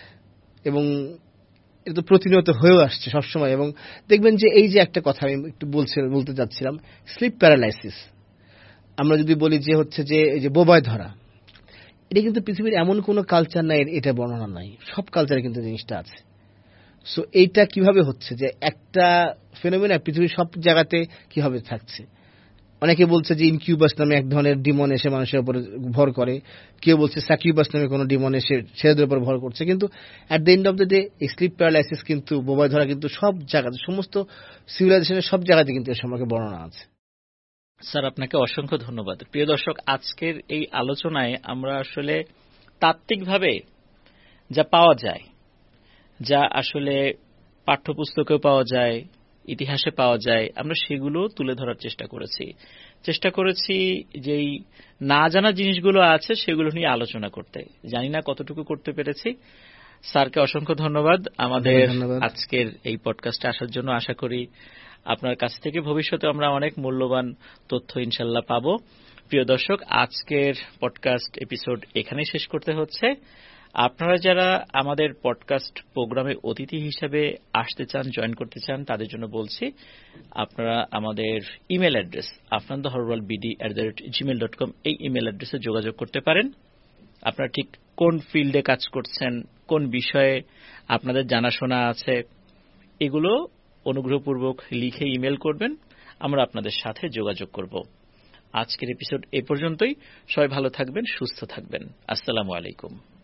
এবং এটা তো প্রতিনিয়ত হয়েও আসছে সবসময়। এবং দেখবেন যে এই যে একটা কথা আমি একটু বলছি বলতে যাচ্ছিলাম, স্লিপ প্যারালাইসিস, আমরা যদি বলি যে হচ্ছে যে এই যে বোবায় ধরা, এটা কিন্তু পৃথিবীর এমন কোনো কালচার নাই এটা বর্ণনা নাই, সব কালচারে কিন্তু জিনিসটা আছে। সো এইটা কিভাবে হচ্ছে যে একটা ফেনোমেনা পৃথিবীর সব জায়গাতে কিভাবে থাকছে? অনেকে বলছে যে ইনকিউবাস নামে এক ধরনের ডিমন এসে মানুষের উপর ভর করে, কেউ বলছে সাকিউবাস নামে কোনো ডিমন এসে ছেলেদের উপর ভর করছে। কিন্তু at the end of the day এই স্লিপ প্যারালাইসিস কিন্তু, বোবায় ধরা কিন্তু সব জায়গাতে, সমস্ত সিভিলাইজেশনের সব জায়গাতে কিন্তু এর সম্পর্কে বর্ণনা আছে। স্যার, আপনাকে অসংখ্য ধন্যবাদ। প্রিয় দর্শক, আজকের এই আলোচনায় আমরা আসলে তাত্ত্বিকভাবে যা পাওয়া যায়, যা আসলে পাঠ্যপুস্তকেও পাওয়া যায়, ইতিহাসে পাওয়া যায়, আমরা সেগুলো তুলে ধরার চেষ্টা করেছি। চেষ্টা করেছি যেই না জানা জিনিসগুলো আছে সেগুলো নিয়ে আলোচনা করতে। জানি না কতটুকু করতে পেরেছি। স্যারকে অসংখ্য ধন্যবাদ আমাদের আজকের এই পডকাস্টে আসার জন্য। আশা করি আপনার কাছ থেকে ভবিষ্যতে আমরা অনেক মূল্যবান তথ্য ইনশাল্লাহ পাব। প্রিয় দর্শক, আজকের পডকাস্ট এপিসোড এখানেই শেষ করতে হচ্ছে। আপনারা যারা আমাদের পডকাস্ট প্রোগ্রামে অতিথি হিসেবে আসতে চান, জয়েন করতে চান, তাদের জন্য বলছি আপনারা আমাদের email address Afnan the horror world BD at the rate Gmail dot com এই ইমেল অ্যাড্রেসে যোগাযোগ করতে পারেন। আপনারা ঠিক কোন ফিল্ডে কাজ করছেন, কোন বিষয়ে আপনাদের জানাশোনা আছে, এগুলো অনুগ্রহপূর্বক লিখে ইমেল করবেন, আমরা আপনাদের সাথে যোগাযোগ করব। আজকের এপিসোড এ পর্যন্তই। সবাই ভালো থাকবেন, সুস্থ থাকবেন। আসসালামু আলাইকুম।